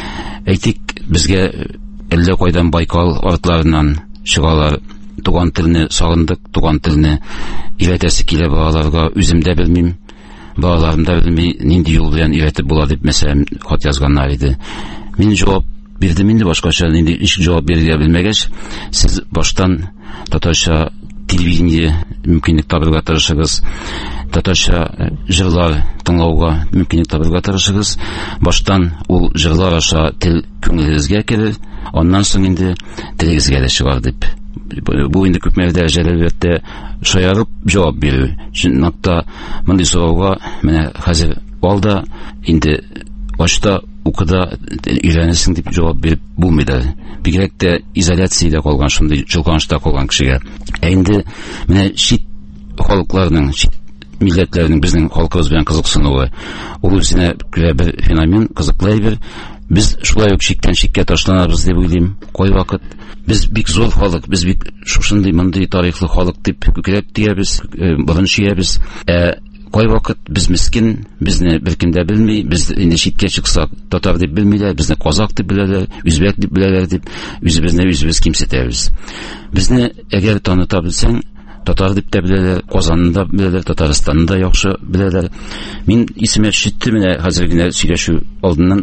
Әйтик, безгә әллә кайдан Байкал артларыннан чыгалар, туган телне сагындык, туган телне өйрәтәсе килә балаларга, үзем дә белмим, балаларым да белми, нинди юл белән өйрәтеп була дип мәсәлән хат язганнар иде. Мин җавап бирдем инде, башкача нинди җавап бирергә белмәгәч, сез баштан татарча телевидение мөмкинлек табырга тырышыгыз. татарча җырлар тыңлауга мөмкинлек табырга тырышыгыз. Баштан ул җырлар аша тел күңелегезгә керер, аннан соң инде телегезгә дә чыгар дип. Бу инде күпме дәрәҗәдә әлбәттә шаярып җавап бирү. Чынлыкта мондый сорауга менә хәзер алда инде башта укыда өйрәнәсең дип җавап биреп булмыйды. Бигрәк тә изоляциядә калган, шундый җылганышта калган кешегә. Инде менә чит халыкларның, чит милләтләрнең безнең халкыбыз белән кызыксынуы, ул үзенә күрә бер феномен, кызыклы бер. Біз шулай ук чиктән чиккә ташланабыз дип уйлыйм. Кай вакыт без бик зур халык, без бик шушындый мондый тарихлы халык дип күкрәк тиябез, борын чиябез. Кай вакыт без мискин, безне беркем дә белми, без инде читкә чыксак, татар дип белмиләр, безне казак дип беләләр, үзбәк дип беләләр дип үзебезне үзебез кимсетәбез. Безне әгәр таныта белсәң, татар дип тә беләләр, Казанны да беләләр, Татарстанны да яхшы беләләр. Мин исемә төште менә хәзер генә сөйләшү алдыннан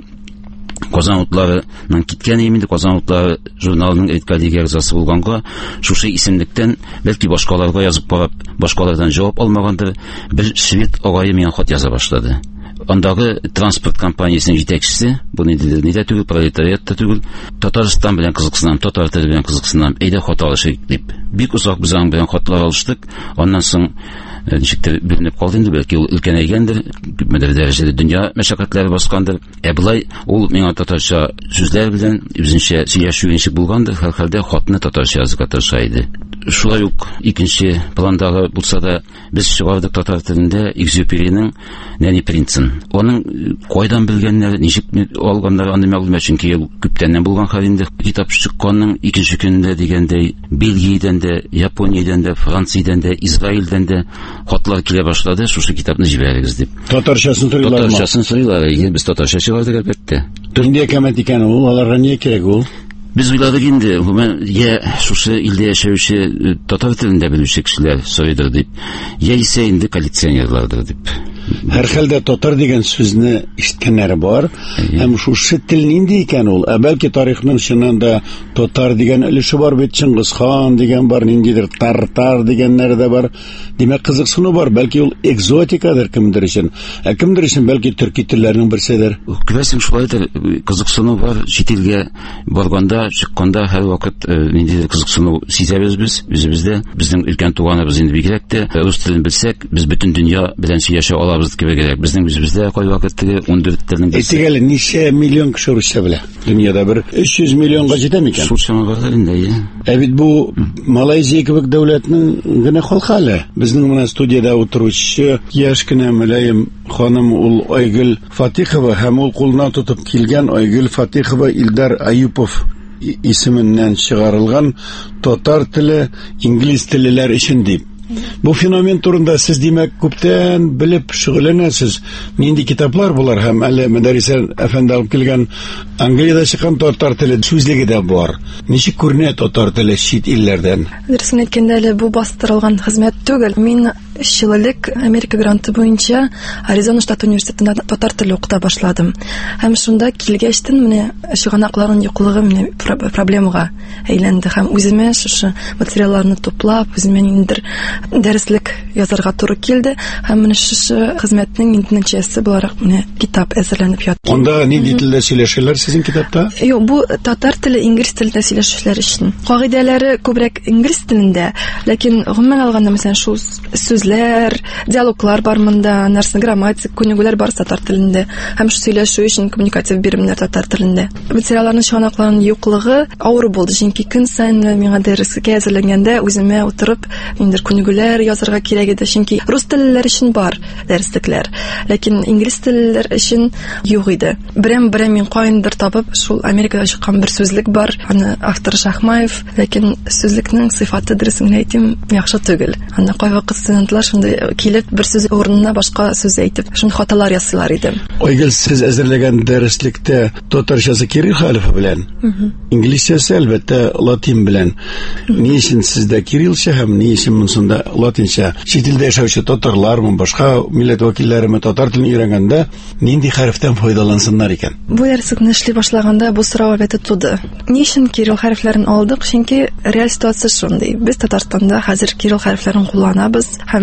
Казан утларының киткән инде, Казан утлары журналының эткалиге әгъзасы булганга, шушы исемлектән бәлки башкаларга язып барып, башкалардан җавап алмагандыр, бер швед агае миңа хат яза башлады. Андагы транспорт компаниясының җитәкчесе, бу нидә түгел, пролетариат та түгел, Татарстан белән кызыксынам, татар теле белән кызыксынам, әйдә хат алышыйк дип. Бик озак без аның белән хатлар алыштык. Аннан соң ничектер беленеп калды инде, бәлки ул өлкәнәйгәндер, күпмедер дәрәҗәдә дөнья мәшәкатьләре баскандыр. Булай ул миңа татарча сүзләр белән үзенчә сөйләшү ничек булгандыр, һәрхәлдә хатны татарча язырга тырыша иде. Шулай ук икенче пландагы булса да без чыгардык татар телендә Экзюпериның Нәни принцын. Аның кайдан белгәннәр, ничек алганнар аны мәгълүмат, чөнки ул күптәннән булган хәл инде. Китап чыкканның икенче көнендә дигәндәй Бельгиядән дә, Япониядән дә, Франциядән дә, Израильдән дә хатлар килә башлады, шушы китапны җибәрегез дип. Татарчасын сорыйлар. Татарчасын сорыйлар. Без татарча чыгардык әлбәттә. Инде кәмәт икән ул, аларга ни кирәк ул? Biz уйладык инде, я шушы илдә яшәүче татар телендә белүче кешеләр сорыйдыр дип, яисә инде коллекционерлардыр дип. Һәр хәлдә татар дигән сүзне ишеткәннәре бар. Һәм шушы тел нинди икән ул? Бәлки тарихның чынында татар дигән өлеше бар бит, Чингисхан дигән бар, ниндидер тартар дигәннәре дә бар. Димәк, кызыксыну бар. Бәлки ул экзотикадыр кемдер өчен. Кемдер өчен бәлки төрки телләрнең берседер. Күрәсең, шулайдыр, кызыксыну бар. Чит-илгә барганда, чыкканда һәр вакыт ниндидер кызыксыну сизәбез без үзебездә. Безнең өлкән туганыбыз инде бигрәк тә рус телен белсәк, без бөтен дөнья белән сөйләшә алабыз кебек. Безнең үзебездә кай вакыт 14 телне белсәк. Әйтегез, ничә миллион кеше русча белә? Дөньяда бер 300 миллионга җитәме икән? Шул чама бар инде. Бит бу Малайзия кебек дәүләтнең генә халкы әле. Безнең менә студиядә утыручы яшь кенә мөлаем ханым ул Айгөл Фатихова, һәм ул кулына тотып килгән Айгөл Фатихова Илдар Аюпов исеменнән чыгарылган татар теле, инглиз теллеләр өчен дип. Бу феномен турында сез димәк күптән белеп шөгыльләнәсез. Нинди китаплар булар һәм әле мәдәрисән әфәнде алып килгән Англиядә чыккан татар теле сүзлеге дә бар. Ничек күренә татар теле чит илләрдән? Дөресен әйткәндә, әле бу бастырылган хезмәт түгел. Мин 3 ел элек Америка гранты буенча Аризона штат университетында татар теле укыта башладым. Һәм шунда килгәчтен менә чыганакларның юклыгы менә проблемага әйләнде. Һәм үземә шушы материалларны туплап, үземә ниндидер дәреслек язарга туры килде. Һәм менә шушы хезмәтнең нәтиҗәсе буларак менә китап әзерләнеп ятты. Анда нинди телдә сөйләшәләр сезнең китапта? Юк, бу татар теле, инглиз телендә сөйләшүчеләр өчен. Кагыйдәләре күбрәк инглиз телендә, ләкин гомумән алганда мәсәлән шул сүзләр, диалоглар бар монда, нәрсә грамматик, күнегүләр бар татар телендә. Һәм шу сөйләшү өчен коммуникатив биремнәр татар телендә. Материалларның чыганакларының юклыгы авыр булды, чөнки көн сайын миңа дәрескә әзерләнгәндә үземә утырып ниндидер күнегүләр язарга кирәк иде, чөнки рус теллеләр өчен бар дәреслекләр, ләкин инглиз теллеләр өчен юк иде. Берәм мин кайындыр табып, шул Америкада чыккан бер сүзлек бар, аны автор Шахмаев, ләкин сүзлекнең сыйфаты дөресен әйтим яхшы түгел. Анда кай вакыт студентлар шундай килеп бер сүз урынына башка сүз әйтеп, шундый хаталар ясыйлар иде. Айгөл, сез әзерләгән дәреслектә татарчасы Кирилл хәлифе белән, инглизчәсе әлбәттә латин белән. Ни өчен сездә кириллча һәм ни өчен монсында латинча? Чит илдә яшәүче татарлармы, башка милләт вәкилләреме татар телен өйрәнгәндә нинди хәрефтән файдалансыннар икән? Бу дәреслекне эшли башлаганда бу сорау әлбәттә туды. Ни өчен кирилл хәрефләрен алдык? Чөнки реаль ситуация шундый. Без Татарстанда хәзер кирилл хәрефләрен кулланабыз һәм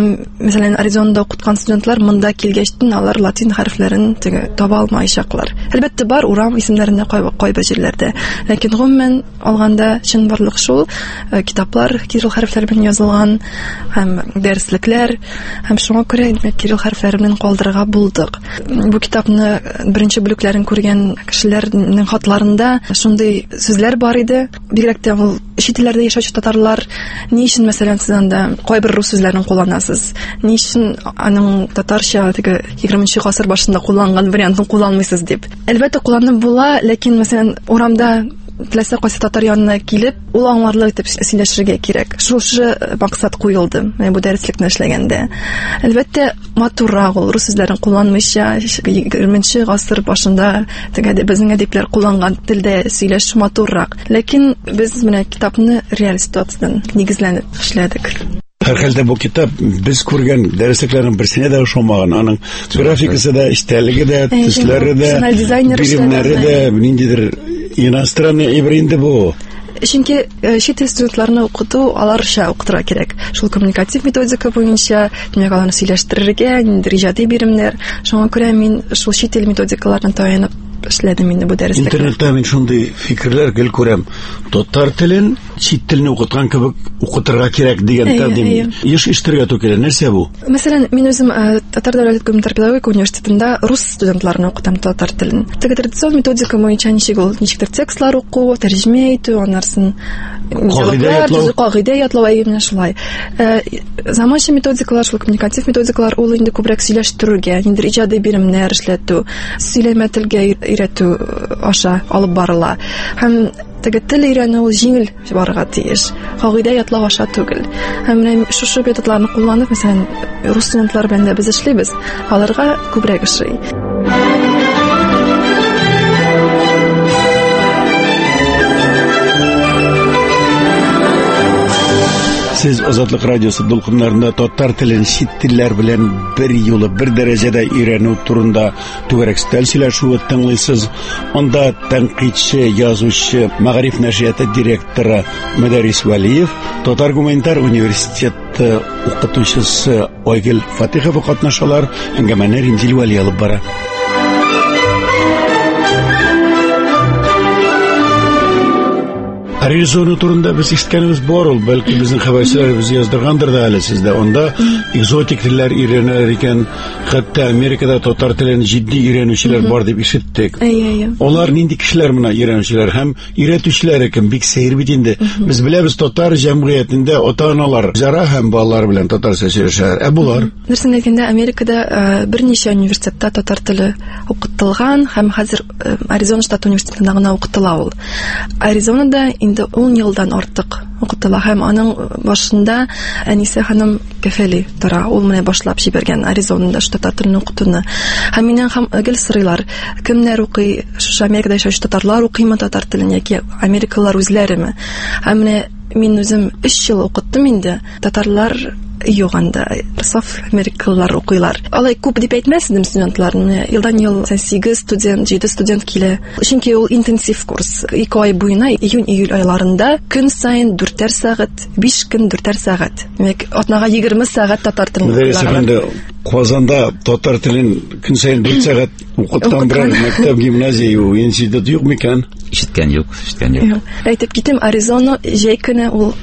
Һәм мәсәлән Аризонада укыткан студентлар монда килгәчтен алар латин хәрефләрен таба алмаячаклар. Әлбәттә бар урам исемнәрендә кайбер җирләрдә, ләкин гомумән алганда чынбарлык шул, китаплар кирилл хәрефләре белән язылган һәм дәреслекләр, һәм шуңа күрә кирилл хәрефләре белән калдырырга булдык. Бу китапны беренче бүлекләрен күргән кешеләрнең хатларында шундый сүзләр бар иде. Бигрәк тә ул чит илләрдә яшәүче татарлар ни өчен мәсәлән сез анда кайбер рус сүзләрен кулланасыз? Ни өчен аның татарча 20-нче гасыр башында кулланган вариантын кулланмыйсыз дип. Әлбәттә кулланып була, ләкин мәсәлән урамда теләсә кайсы татар янына килеп, ул аңларлык итеп сөйләшергә кирәк. Шушы максат куелды бу дәреслекне эшләгәндә. Әлбәттә матуррак ул рус сүзләрен кулланмыйча 20-нче гасыр башында безнең әдипләр кулланган телдә сөйләшү матуррак. Ләкин без менә китапны реаль ситуациядән нигезләнеп эшләдек. Һәр хәлдә бу китап без күргән дәреслекләрнең берсенә дә ошамаган. Аның графикасы да, эчтәлеге дә, төсләре дә, биремнәре дә, ниндидер иностранный ибринде бу. Чөнки чит ил студентларны укыту аларча укытырга кирәк. Шул коммуникатив методика буенча, димәк аларны сөйләштерергә, ниндидер иҗади биремнәр. Шуңа күрә мин шул чит ил методикаларына таянып эшләдем инде бу дәреслекне. Интернетта мин шундый фикерләр гел күрәм. Татар телен чит телне укыткан кебек укытырга кирәк дигән тәкъдим. Еш ишетергә түгел, нәрсә бу? Мәсәлән, мин үзем Татар дәүләт гуманитар педагогика университетында рус студентларына укытам татар телен. Традицион методика буенча ничектер текстлар уку, тәрҗемә итү, аннарсын кагыйдә ятлау әйбенә шулай. Заманча методикалар, шул коммуникатив методикалар ул инде күбрәк сөйләштерүгә, ниндидер иҗади биремнәр эшләтү, сөйләмә телгә өйрәтү аша алып барыла. Һәм тел өйрәнү ул җиңел барырга тиеш. Кагыйдә ятлау аша түгел. Һәм менә шушы методларны кулланып, мәсәлән, рус студентлар белән дә без эшлибез. Аларга күбрәк эшли. Сез Азатлык радиосы дулкыннарында татар телен чит телләр белән бер юлы, бер дәрәҗәдә өйрәнү турында түгәрәк сөйләшүе тыңлыйсыз. Анда тәнкыйтьче, язучы, Мәгариф нәшрияты директоры Мөдәррис Вәлиев, Татар гуманитар университеты укытучысы Айгөл Фатихова катнашалар, әңгәмәне Римзил Вәли алып бара. Аризона турында без ишеткәнебез бар ул, бәлки безнең хәбәрчеләребез яздыргандыр да әле сездә. Онда экзотик телләр өйрәнәләр икән, хәтта Америкада татар телен җитди өйрәнүчеләр бар дип ишеттек. Алар нинди кешеләр моны өйрәнүчеләр һәм өйрәтүчеләр кем? Бик сәер бит инде. Без беләбез, татар җәмгыятендә ата-аналар зара һәм балалар белән татарча сөйләшәләр. Булар. Нәрсән әйткәндә, Америкада берничә университетта татар теле укытылган һәм хәзер Аризона штат университетында гына укытыла ул. Аризонада 10 елдан артык укытыла һәм аның башында Әнисе ханым кәфәли тора. Ул менә башлап җибәргән Аризонада татар телен укытуны. Һәм миннән һәм гел сорыйлар, кемнәр укый, шушы Америкада яшәүче татарлар укыймы татар телен яки америкалылар үзләреме? Һәм менә мин үзем 3 ел укыттым инде. Татарлар юк анда, саф америкалылар укыйлар. Алай күп дип әйтмәсем студентларны. Елдан-ел 8 студент, 7 студент килә. Чөнки ул интенсив курс. 2 ай буена, июнь-июль айларында көн сайын 4 сәгать, 5 көн 4 сәгать. Демәк, атнага 20 сәгать татар телен укыйлар. Казанда татар телен көн сайын 4 сәгать укыткан бер мәктәп, гимназия, институт юк микән? Ишеткән юк. Әйтеп китим, Аризона җәй көне ул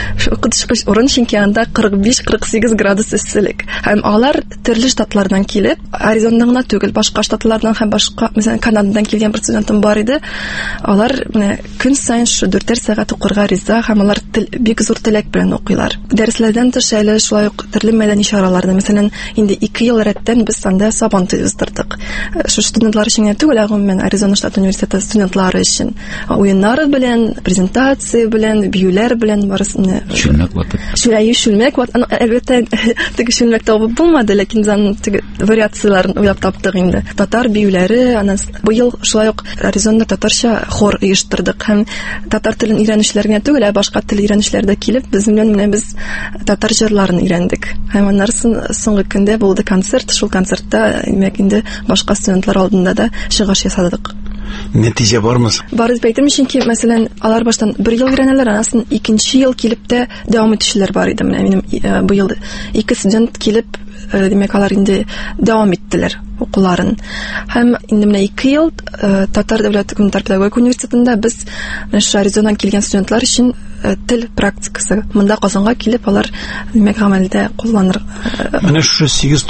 укытыш урын, чөнки анда 45-48 градус эсселек. Һәм алар төрле штатлардан килеп, Аризонадан гына түгел, башка штатлардан һәм башка, мәсәлән, Канададан килгән бер студентым бар иде. Алар менә көн сайын шу 4 сәгать укырга риза һәм алар бик зур теләк белән укыйлар. Дәресләрдән тыш әле шулай ук төрле мәдәни чараларда, мәсәлән, инде 2 ел рәттән без анда Сабантуй уздырдык. Шу студентлар өчен түгел, әгъмән Аризона штат университеты студентлары өчен уеннары белән, презентация белән, биюләр белән барысын Шүлмәк ватып. Шүлмәк ватып. Әлбәттә, теге шүлмәк табып булмады, ләкин теге вариацияларын уйлап таптык инде. Татар биюләре, аны бу ел шулай ук Аризонада татарча хор оештырдык һәм татар телен өйрәнүчеләргә түгел, башка тел өйрәнүчеләр дә килеп, без белән без татар җырларын өйрәндек. Һәм аннарсын соңгы көндә булды концерт, шул концертта, димәк, инде башка студентлар алдында да чыгыш ясадык. нәтиҗә бармы? Бар дип әйтәм, чөнки мәсәлән, алар баштан 1 ел өйрәнәләр, анасын 2нче ел килеп тә дәвам итүчеләр бар иде. Менә минем бу ел 2 студент килеп, димәк, алар инде дәвам иттеләр укуларын. Һәм инде менә 2 ел Татар дәүләт гуманитар педагогика университетында без менә Аризонадан килгән студентлар өчен тел практикасы. Монда Казанга килеп, алар димәк гамәлдә кулланыр. Менә шу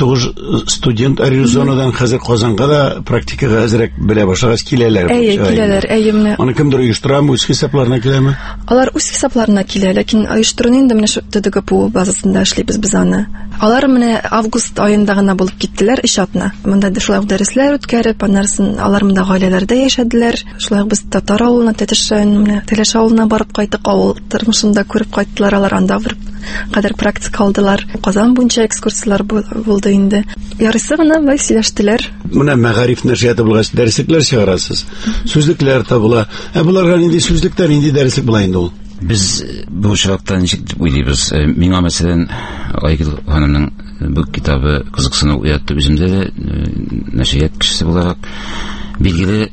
8-9 студент Аризонадан хәзер Казанга да практикага әзрәк белә башлагач киләләр. Киләләр. Менә аны кемдер оештырамы, үз хисапларына киләме? Алар үз хисапларына килә, ләкин оештыруны инде менә шу ТДГПУ базасында эшлибез без аны. Алар менә август аенда гына булып киттеләр иҗатына. Монда шулай ук дәресләр үткәреп, аннарын алар монда гаиләләрдә яшәделәр. Шулай ук без Татар авылына, Тәтеш районына, Теләш авылына барып кайттык, авыл тормышында күреп кайттылар, алар анда бер кадәр практика алдылар. Казан буенча экскурсиялар булды инде. Ярыйсы гына бай сөйләштеләр. Менә мәгариф нәшрияты булгач дәреслекләр чыгарасыз. Сүзлекләр табыла. Буларга нинди сүзлектәр, нинди дәреслек була инде ул? Без бу шарттан ничек дип уйлыйбыз? Миңа мәсәлән Айгөл ханымның бу китабы кызыксыну уятты, үземдә дә нәшрият кешесе буларак билгеле,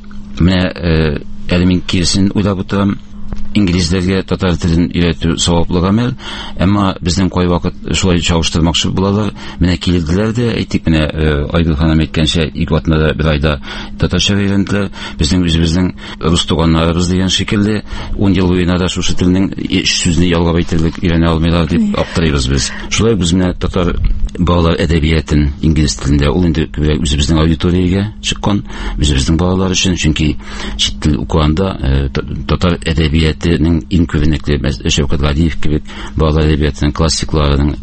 менә әле мин киресен уйлап утырам. Инглизләргә татар телен өйрәтү саваплы гамәл, әмма безнең кай вакыт шулай чагыштырмакчы булалар. Менә килделәр дә, әйтик, менә Айгөл ханым әйткәнчә, 2 атнада бер айда татарча өйрәнделәр. Безнең үзебезнең рус туганнарыбыз дигән шикелле 10 ел буена да шушы телнең сүзне ялгап әйтерлек өйрәнә алмыйлар дип аптырыйбыз без. Шулай без менә татар балалар әдәбиятын инглиз телендә, ул инде үзебезнең аудиториягә чыккан, үзебезнең балалар өчен, чөнки чит тел укыганда татар әдәбияты иң күренекле Шәүкәт Гадиев кебек балалар әдәбиятының классикларының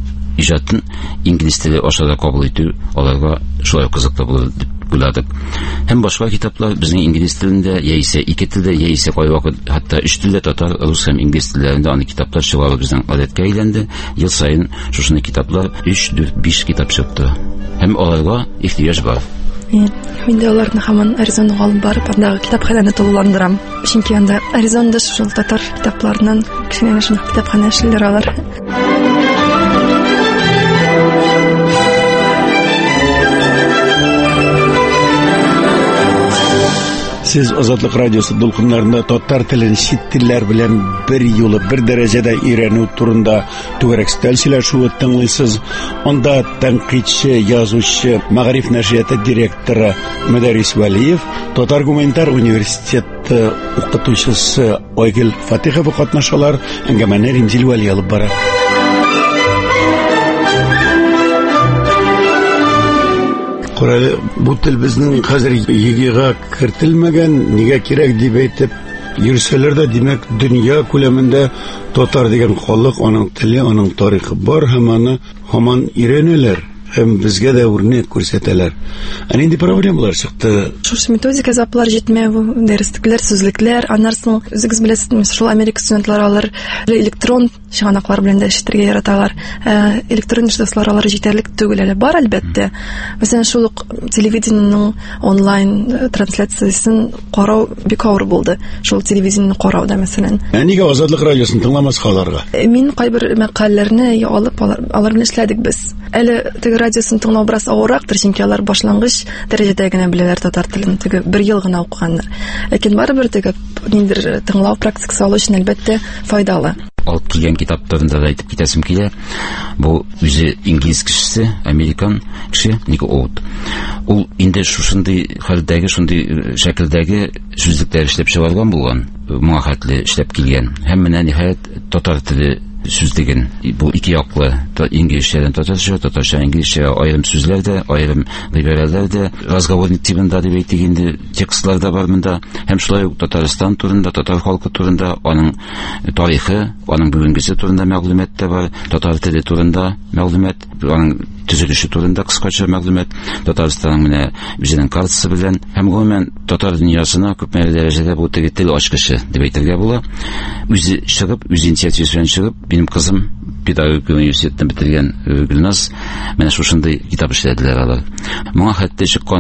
иҗатын инглиз теле аша да кабул итү аларга шулай кызыклы булыр дип уйладык. Һәм башка китаплар безнең инглиз телендә, яисә 2 телдә, яисә кай вакыт хәтта 3 телдә, татар, рус һәм инглиз телләрендә аны китаплар чыгару безнең гадәткә әйләнде. Ел саен шушыны китаплар 3, 4, 5 китап чыкты. Һәм аларга ихтыяҗ бар. Мин дә аларны һаман Аризонага алып барып, андагы китапханәне тулыландырам. Чөнки анда Аризонада шул татар китапларынан кичәнә шул китапханә эшләр алар. Сез Азатлык радиосы дулкыннарында татар телен чит телләр белән бер юлы, бер дәрәҗәдә өйрәнү турында түгәрәк сөйләшүе тыңлыйсыз. Анда тәнкыйтьче, язучы, мәгариф нәшрияты директоры Мөдәррис Вәлиев, Татар гуманитар университеты укытучысы Айгөл Фатихова катнашалар, әңгәмәне Римзил Вәли алып бара. Коралы, бу тел безнең хәзер егыга кертелмәгән, нигә кирәк дип әйтеп йөрсәләр дә, димәк, дөнья күләмендә татар дигән халык, аның теле, аның тарихы бар, һәм аны һаман өйрәнәләр. Һәм безгә дә үрнәк күрсәтәләр. Инде проблемалар чыкты. Шушы методика заплар җитмәү, дәреслекләр, сүзлекләр, аннарсын үзегез беләсез, шул Америка студентлары алар электрон чыганаклар белән дә эшләргә яраталар. Электрон эшләсләр алар җитәрлек түгел әле, бар әлбәттә. Мәсәлән, шул ук телевидениеның онлайн трансляциясын карау бик авыр булды. Шул телевидениены карауда мәсәлән. Нигә Азатлык радиосын тыңламаска аларга? Мин кайбер мәкаләләрне алып алар белән эшләдек без. Әле радиосын тыңлау бераз авыррактыр, чөнки алар башлангыч дәрәҗәдә генә беләләр татар телен, теге 1 ел гына укыганнар. Ләкин барыбер теге ниндидер тыңлау практикасы алу өчен әлбәттә файдалы. Алып килгән китаптарында да әйтеп китәсем килә. Бу үзе инглиз кешесе, американ кеше, Ник Оут. Ул инде шушындый хәлдәге, шундый шәкелдәге сүзлекләр эшләп чыгарган булган, моңа хәтле эшләп килгән. Һәм менә ниһаять татар теле сүзлеген, бу ике яклы, инглизчәдән татарча, татарча инглизчә, аерым сүзләр дә, аерым гыйбарәләр дә, разговорник типында дип әйтик инде, текстлар да бар монда. Һәм шулай ук Татарстан турында, татар халкы турында, аның тарихы, аның бүгенгесе турында мәгълүмат та бар, татар теле турында мәгълүмат, аның төзелеше турында кыскача мәгълүмат, Татарстанның менә үзенең картасы белән, һәм гомумән татар дөньясына күпмәле дәрәҗәдә бу теге тел ачкычы дип әйтергә була. Үзе чыгып, үз инициативасы белән чыгып, минем кызым педагогика университетын бетергән Гөлназ, менә шушындый китап эшләделәр алар. Моңа хәтта чыккан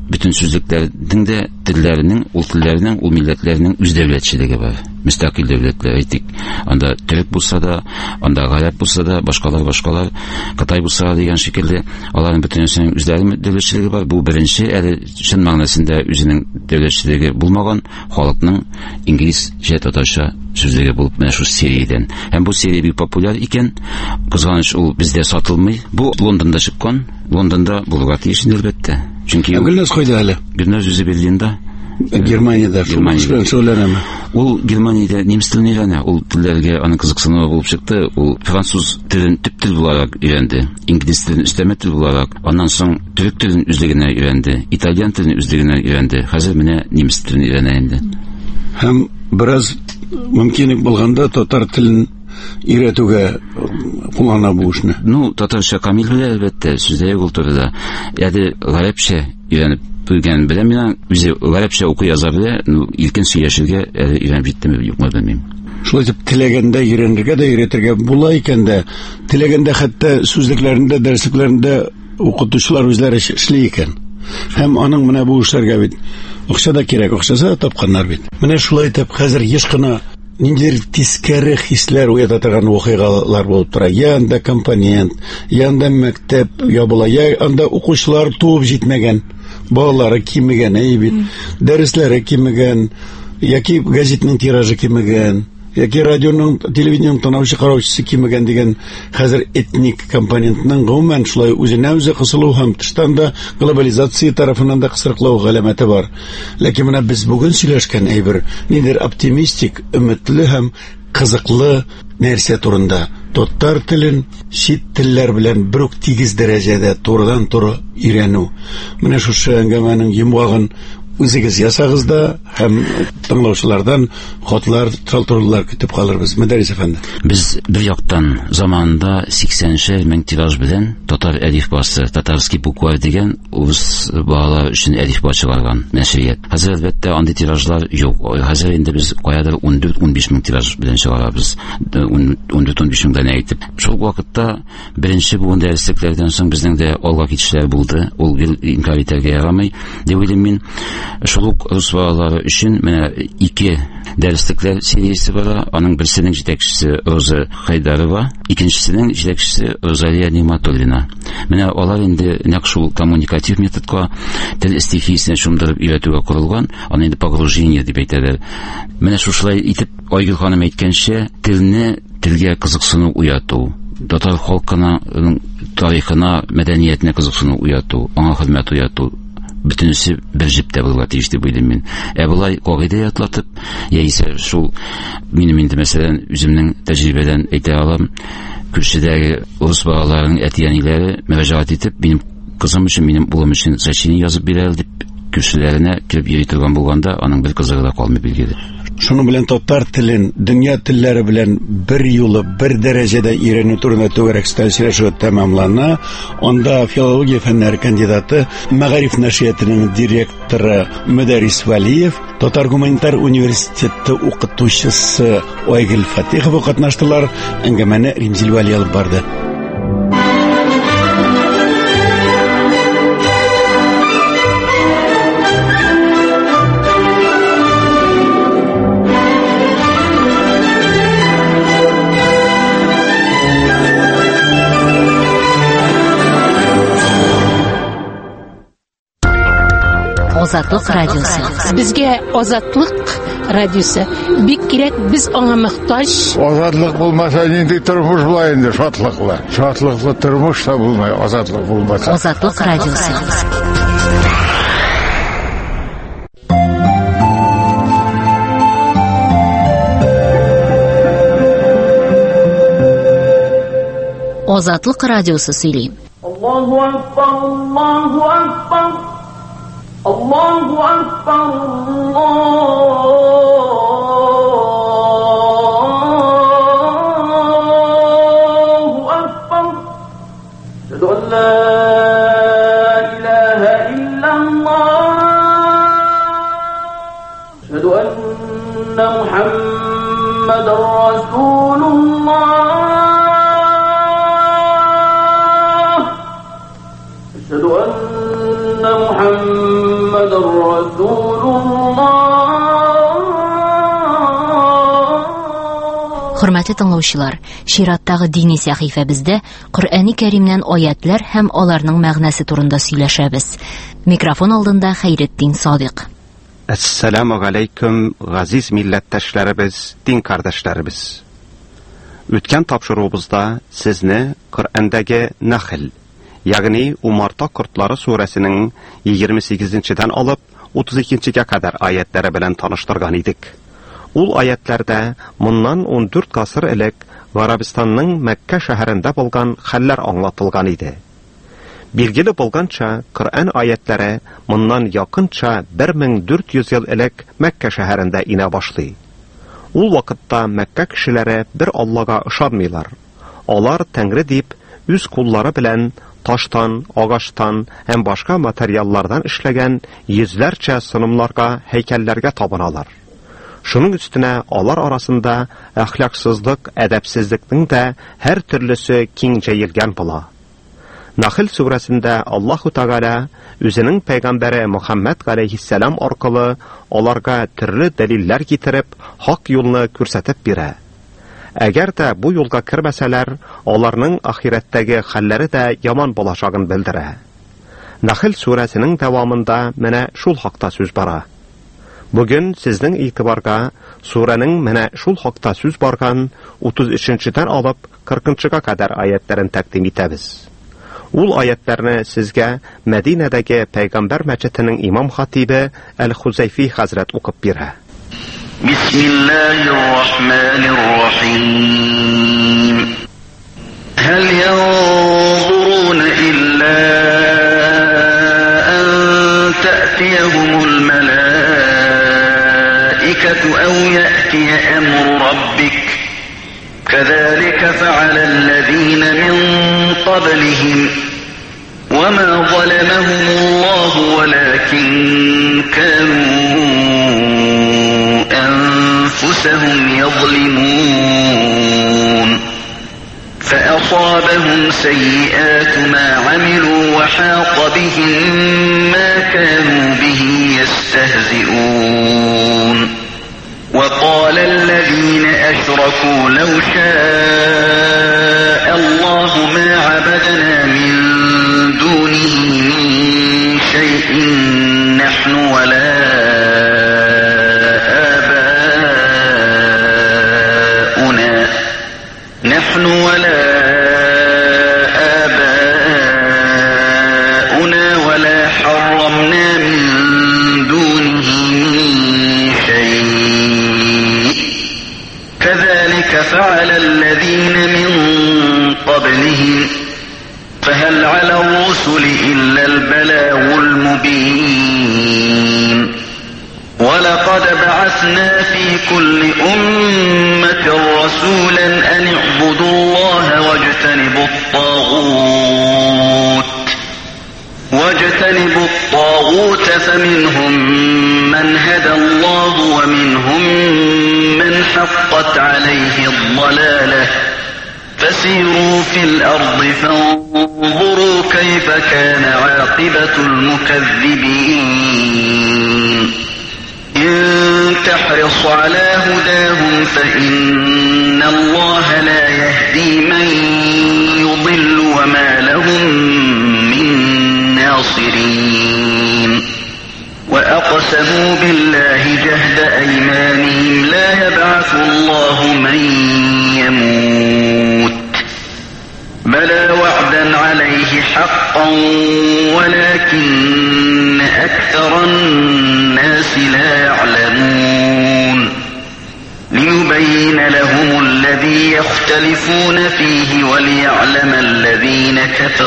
bütün сүзлекләрнең дә телләренең, ул телләрнең, ул милләтләрнең үз дәүләтчелеге бар. Мөстәкыйль дәүләтләр әйтик. Анда төрек булса да, анда гаҗәп булса да, башкалар, Кытай булса дигән шикелле, аларның бөтенесенең үзләренең дәүләтчелеге бар. Бу беренче, әле чын мәгънәсендә үзенең дәүләтчелеге булмаган халыкның инглизчә, татарча сүзлеге булып менә шу сериядән. Һәм бу серия бик популяр икән. Кызганыч, ул бездә сатылмый. Бу Лондонда чыккан. Лондонда булырга тиеш әлбәттә. Чөнки Гөлназ кайда әле? Гөлназ үзе Берлинда. Германиядә сөйләнәме? Ул Германиядә немец телен өйрәнә. Ул телләргә аның кызыксынуы булып чыкты. Ул француз телен төп тел буларак өйрәнде. Инглиз телен өстәмә тел буларак, аннан соң төрек телен үзлегенә өйрәнде. Итальян телен үзлегенә өйрәнде. Хәзер менә немец телен өйрәнә инде. Һәм бераз мөмкинлек булганда татар телен өйрәтүгә куллана бу эшне. Ну, татарча камил белә әлбәттә, сүзләре ул турыда. Яди гарәпчә өйрәнеп бүген беләм мин, үзе гарәпчә укый яза белә, илкен сөйләшергә өйрәнеп җиттеме, юкмы белмим. Шулай дип теләгәндә өйрәнергә дә өйрәтергә була икән дә, теләгәндә хәтта сүзлекләрендә, дәресләрендә укытучылар үзләре эшли икән. Һәм аның менә бу эшләргә бит акча да кирәк, акчасы тапканнар бит. Менә шулай итеп хәзер еш кына ниндидер тискәре хисләр уята торган вакыйгалар булып тора. Янда компонент, янда мәктәп ябыла, янда укучылар туып җитмәгән, балалары кимегән, бит, дәресләре кимегән, яки газетның тиражы кимегән, яки радионың, телевидениеның тыңлаучы караучысы кимегән дигән хәзер этник компонентның гомумән шулай үзенә үзе кысылу һәм тыштан да глобализация тарафыннан да кысрыклау галәмәте бар. Ләкин менә без бүген сөйләшкән әйбер ниндидер оптимистик, өметле һәм кызыклы нәрсә турында. Татар телен чит телләр белән бер үк тигез дәрәҗәдә турыдан-туры өйрәнү. Менә шушы әңгәмәнең йомгагын үзегез ясагыз да һәм тыңлаучылардан хатлар, шалтырулар көтеп калырбыз. Мәдәрис әфәнде. Без бер яктан заманында 80 мең тираж белән татар әлифбасы, татарский буква дигән үз балалар өчен әлифба чыгарган нәшрият. Хәзер әлбәттә андый тиражлар юк. Хәзер инде без каядыр 14-15 мең тираж белән чыгарабыз. 14-15 меңдән әйтеп. Шул вакытта беренче бу дәреслекләрдән соң безнең дә алга китешләр булды. Ул инкар итәргә ярамый. Дип уйлыйм мин. Шулук рус балалары өчен менә 2 дәреслекләр сериясе бар. Аның берсенең җитәкчесе Роза Хайдарова, икенчесенең җитәкчесе Розалия Ниматуллина. Менә алар инде нәкъ шул коммуникатив методка, тел стихиясенә шундырып өйрәтүгә корылган, аны инде погружение дип әйтәләр. Менә шулай итеп Айгөл ханым әйткәнчә, телгә кызыксыну уяту, татар халкының тарихына, мәдәниятенә кызыксыну уяту, аңа хөрмәт уяту, бөтенесе бер җиптә булырга тиеш дип уйлыйм мин. Булай кагыйдә ятлатып, яисә шул минем инде мәсәлән үземнең тәҗрибәдән әйтә алам, күршедәге рус балаларының әтияниләре мөрәҗәгать итеп, минем кызым өчен, минем улым өчен сочиние язып бирәләр дип күршеләренә килеп йөри торган булганда, аның бер кызыгы да калмый билгеле. Шуның белән татар телен, дөнья телләре белән бер юлы, бер дәрәҗәдә өйрәнү турында түгәрәк сөйләшү тәмамлана. Анда филология фәннәре кандидаты, Мәгариф нәшриятының директоры Мәдәрис Валиев, Татар гуманитар университеты укытучысы Айгөл Фатихова катнаштылар. Әңгәмәне Римзил Вали алып барды. Азатлык радиосы. Безгә Азатлык радиосы бик кирәк, без аңа мохтаҗ. Азатлык булмаса нинди тормыш була инде, шатлыклы. Шатлыклы тормыш та булмай, азатлык булмаса. Азатлык радиосы. Азатлык радиосы сөйли. Аллаһу акбар, Аллаһу акбар. Allahu Akbar, Allahu Akbar. Ashhadu an la ilaha illallah. Ashhadu anna Muhammadar Rasulullah. Ashhadu anna Muhammadar Хөрмәтле тыңлаучылар, чираттагы дини сәхифәбездә Коръәни Кәримнән аятлар һәм аларның мәгънәсе турында сөйләшәбез. Микрофон алдында Хәйретдин Садык. Ассаламу алейкум, газиз милләттәшләребез, дин кардәшләребез. Үткән тапшыруыбызда сезне Коръәндәге Нахл, ягъни Умарта кортлары сүрәсенең 28-дән алып 32-гә кадәр аятлары белән таныштырган идек. Ул аятларда моннан 14 гасыр элек Гарабистанның Мәккә шәһәрендә булган хәлләр аңлатылган иде. Билгеле булганча, Коръән аятлары моннан якынча 1400 ел элек Мәккә шәһәрендә инә башлый. Ул вакытта Мәккә кешеләре бер Аллага ышанмыйлар. Алар Тәңре дип үз куллары белән таштан, агаштан һәм башка материаллардан эшләгән йөзләрчә сынымларга, һәйкәлләргә табыналар. Шуның өстенә алар арасында әхлаксызлык, әдәпсезлекнең дә һәр төрлесе киң җәелгән була. Нахл сүрәсендә Аллаһу Тәгалә үзенең пәйгамбәре Мөхәммәд галәйһиссәлам аркылы аларга төрле дәлилләр китереп, хак юлны күрсәтеп бирә. Әгәр дә бу юлга кирмәсәләр, аларның ахирәттәге хәлләре дә яман булачагын белдерә. Нахл сүрәсенең дәвамында менә шул хакта сүз бара. Бүген сезнең игътибарга сүрәнең менә шул хакта сүз барган 33-дән алып 40-га кадәр аятларын тәкъдим итәбез. Ул аятларны сезгә Мәдинәдәге Пәйгамбәр мәчетенең имам хатибы Әл-Хузайфи хәзрәт укып бирә. Бисмиллаһир-рахманир-рахим. Хәл янзурун илля ан тә'тияхумул малаикату ау я'тия амру раббик. كذلك فعل الذين من قبلهم وما ظلمهم الله ولكن كانوا أنفسهم يظلمون فأصابهم سيئات ما عملوا وحاق بهم ما كانوا به يستهزئون وقال الذين أشركوا لو شاء الله ما عبدنا من دونه من شيء نحن ولا آباؤنا ولا حرمنا من دونه من شيء كذلك فعل الذين من قبلهم فهل على الرسل إلا البلاغ المبين ولقد بعثنا في كل أمة رسولا أن اعبدوا الله واجتنبوا الطاغوت فمنهم من هدى الله ومنهم من حقت عليه الضلالة فسيروا في الأرض فانظروا كيف كان عاقبة المكذبين إن تحرص على هداهم فإن الله لا يهدي من يضل وما لهم من ناصرين وأقسموا بالله جهد أيمانهم لا يبعث الله من يموت بلى وعدا عليه حقا ولكن أكثر الناس لا يعلمون ليبين لهم الذي يختلفون فيه وليعلم الذين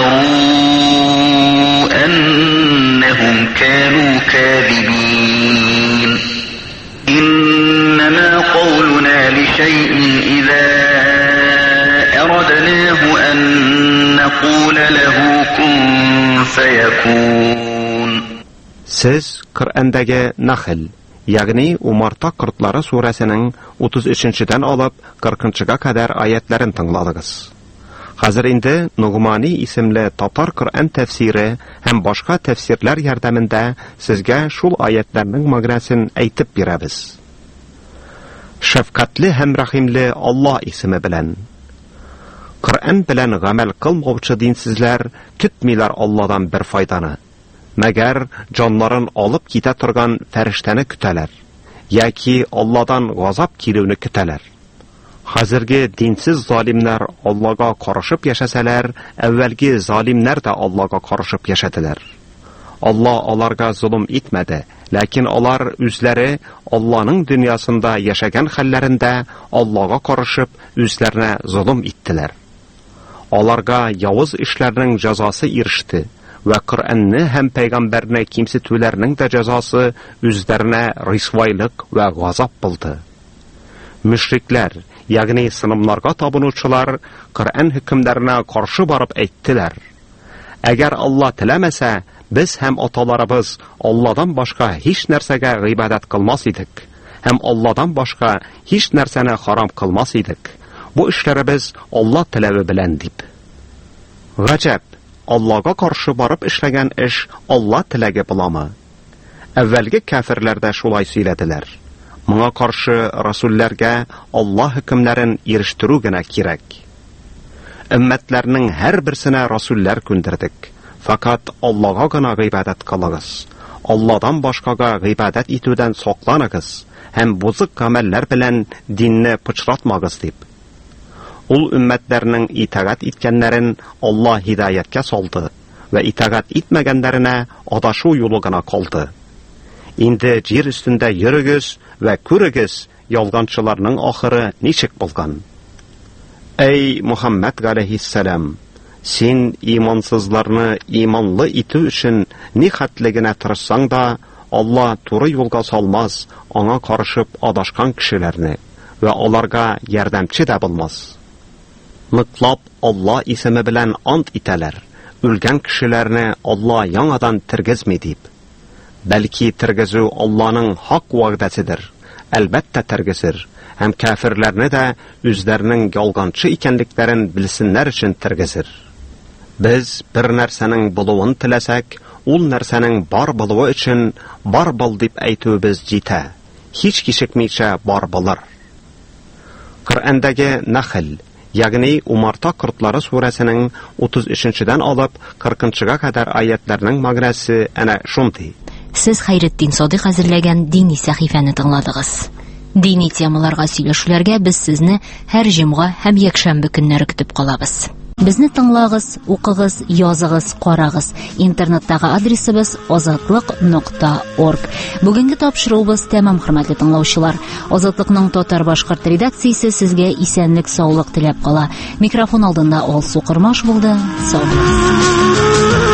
كفروا أنهم كانوا كاذبين إنما قولنا لشيء إذا أردناه أن نقول له كن فيكون. Siz Kur'andagi Nahl, ягъни Умарта кортлары сүрәсенең 33-дән алып 40-га кадәр аятларын тыңладыгыз. Хәзер инде Нугмани исемле татар Коръән тәфсире һәм башка тәфсирләр ярдәмендә сезгә шул аятларның мәгънәсен әйтеп бирәбез. Шәфкатьле һәм рәхимле Алла исеме белән. Коръән белән гамәл кылмаучы динсезләр көтмиләр Алладан бер файданы. Мәгәр җаннарын алып китә торган фәрештәне көтәләр, яки Алладан газап килүне көтәләр. Хәзерге динсез залимнәр Аллага карышып яшәсәләр, әввәлге залимнәр дә Аллага карышып яшәделәр. Алла аларга зулым итмәде, ләкин алар үзләре Алланың дөньясында яшәгән хәлләрендә Аллага карышып үзләренә зулым иттеләр. Аларга явыз эшләрнең җәзасы иреште вә Коръәнне һәм пәйгамбәрне кимсетүләрнең дә җәзасы үзләренә рисвайлык вә газап булды. Мөшрикләр, ягъни сынамнарга табынучылар Коръән хөкемнәренә каршы барып әйттеләр: Әгәр Алла теләмәсә, без һәм аталарыбыз Алладан башка һич нәрсәгә гыйбадат кылмас идек, һәм Алладан башка һич нәрсәне харам кылмас идек. Бу эшләребез Алла теләве белән дип. Гаҗәп, Аллага каршы барып эшләгән эш Алла теләге буламы? Әввәлге кафирләр дә шулай сөйләделәр. Моңа каршы расулләргә Алла хөкемнәрен ирештерү генә кирәк. Өммәтләрнең һәр берсенә расулләр күндердек. Фақат Аллага гына гыйбадат кылыгыз. Алладан башкага гыйбадат итүдән сакланыгыз һәм бузык гамәлләр белән динне пычратмагыз дип. Ул өммәтләрнең итагать иткәннәрен Алла һидаяткә салды вә итагать итмәгәннәренә адашу юлы гына калды. Инде җир өстендә йөрегез вә күрегез ялганчыларның ахыры ничек булган. Эй Мухаммад алейһиссалам, син имансызларны иманлы итү өчен ни хәтлегенә тырышсаң да, Алла туры юлга салмас аңа карышып адашкан кешеләрне вә аларга ярдәмче дә булмас. Ныклап Алла исеме белән ант итәләр, үлгән кешеләрне Алла яңадан тергезми дип. Бәлки тергезү Алланың хак вәгъдәсидер, әлбәттә тергезер, һәм кафирләрне дә үзләренең ялганчы икәнлекләрен белсеннәр өчен тергезер. Без бер нәрсәнең булуын теләсәк, ул нәрсәнең бар булуы өчен бар бул дип әйтүебез җитә. Һич кичекмичә бар булыр. Коръәндәге Нахл, ягъни Умарта кортлары сүрәсенең 33-дән алып 40-га кадәр аятларның мәгънәсе әнә шундый. Сез Хайретдин Садыйк әзерләгән дини сәхифәне тыңладыгыз. Дини темаларга сөйләшүләргә без сезне һәр җомга һәм якшәмбе көннәре көтеп калабыз. Безне тыңлагыз, укыгыз, языгыз, карагыз. Интернеттагы адресыбыз azatlык.org. Бүгенге тапшыруыбыз тәмам, хөрмәтле тыңлаучылар. Азатлыкның татар-башкорт редакциясе сезгә исәнлек, саулык теләп кала. Микрофон алдында Алсу Кырмаш булды. Сау булыгыз.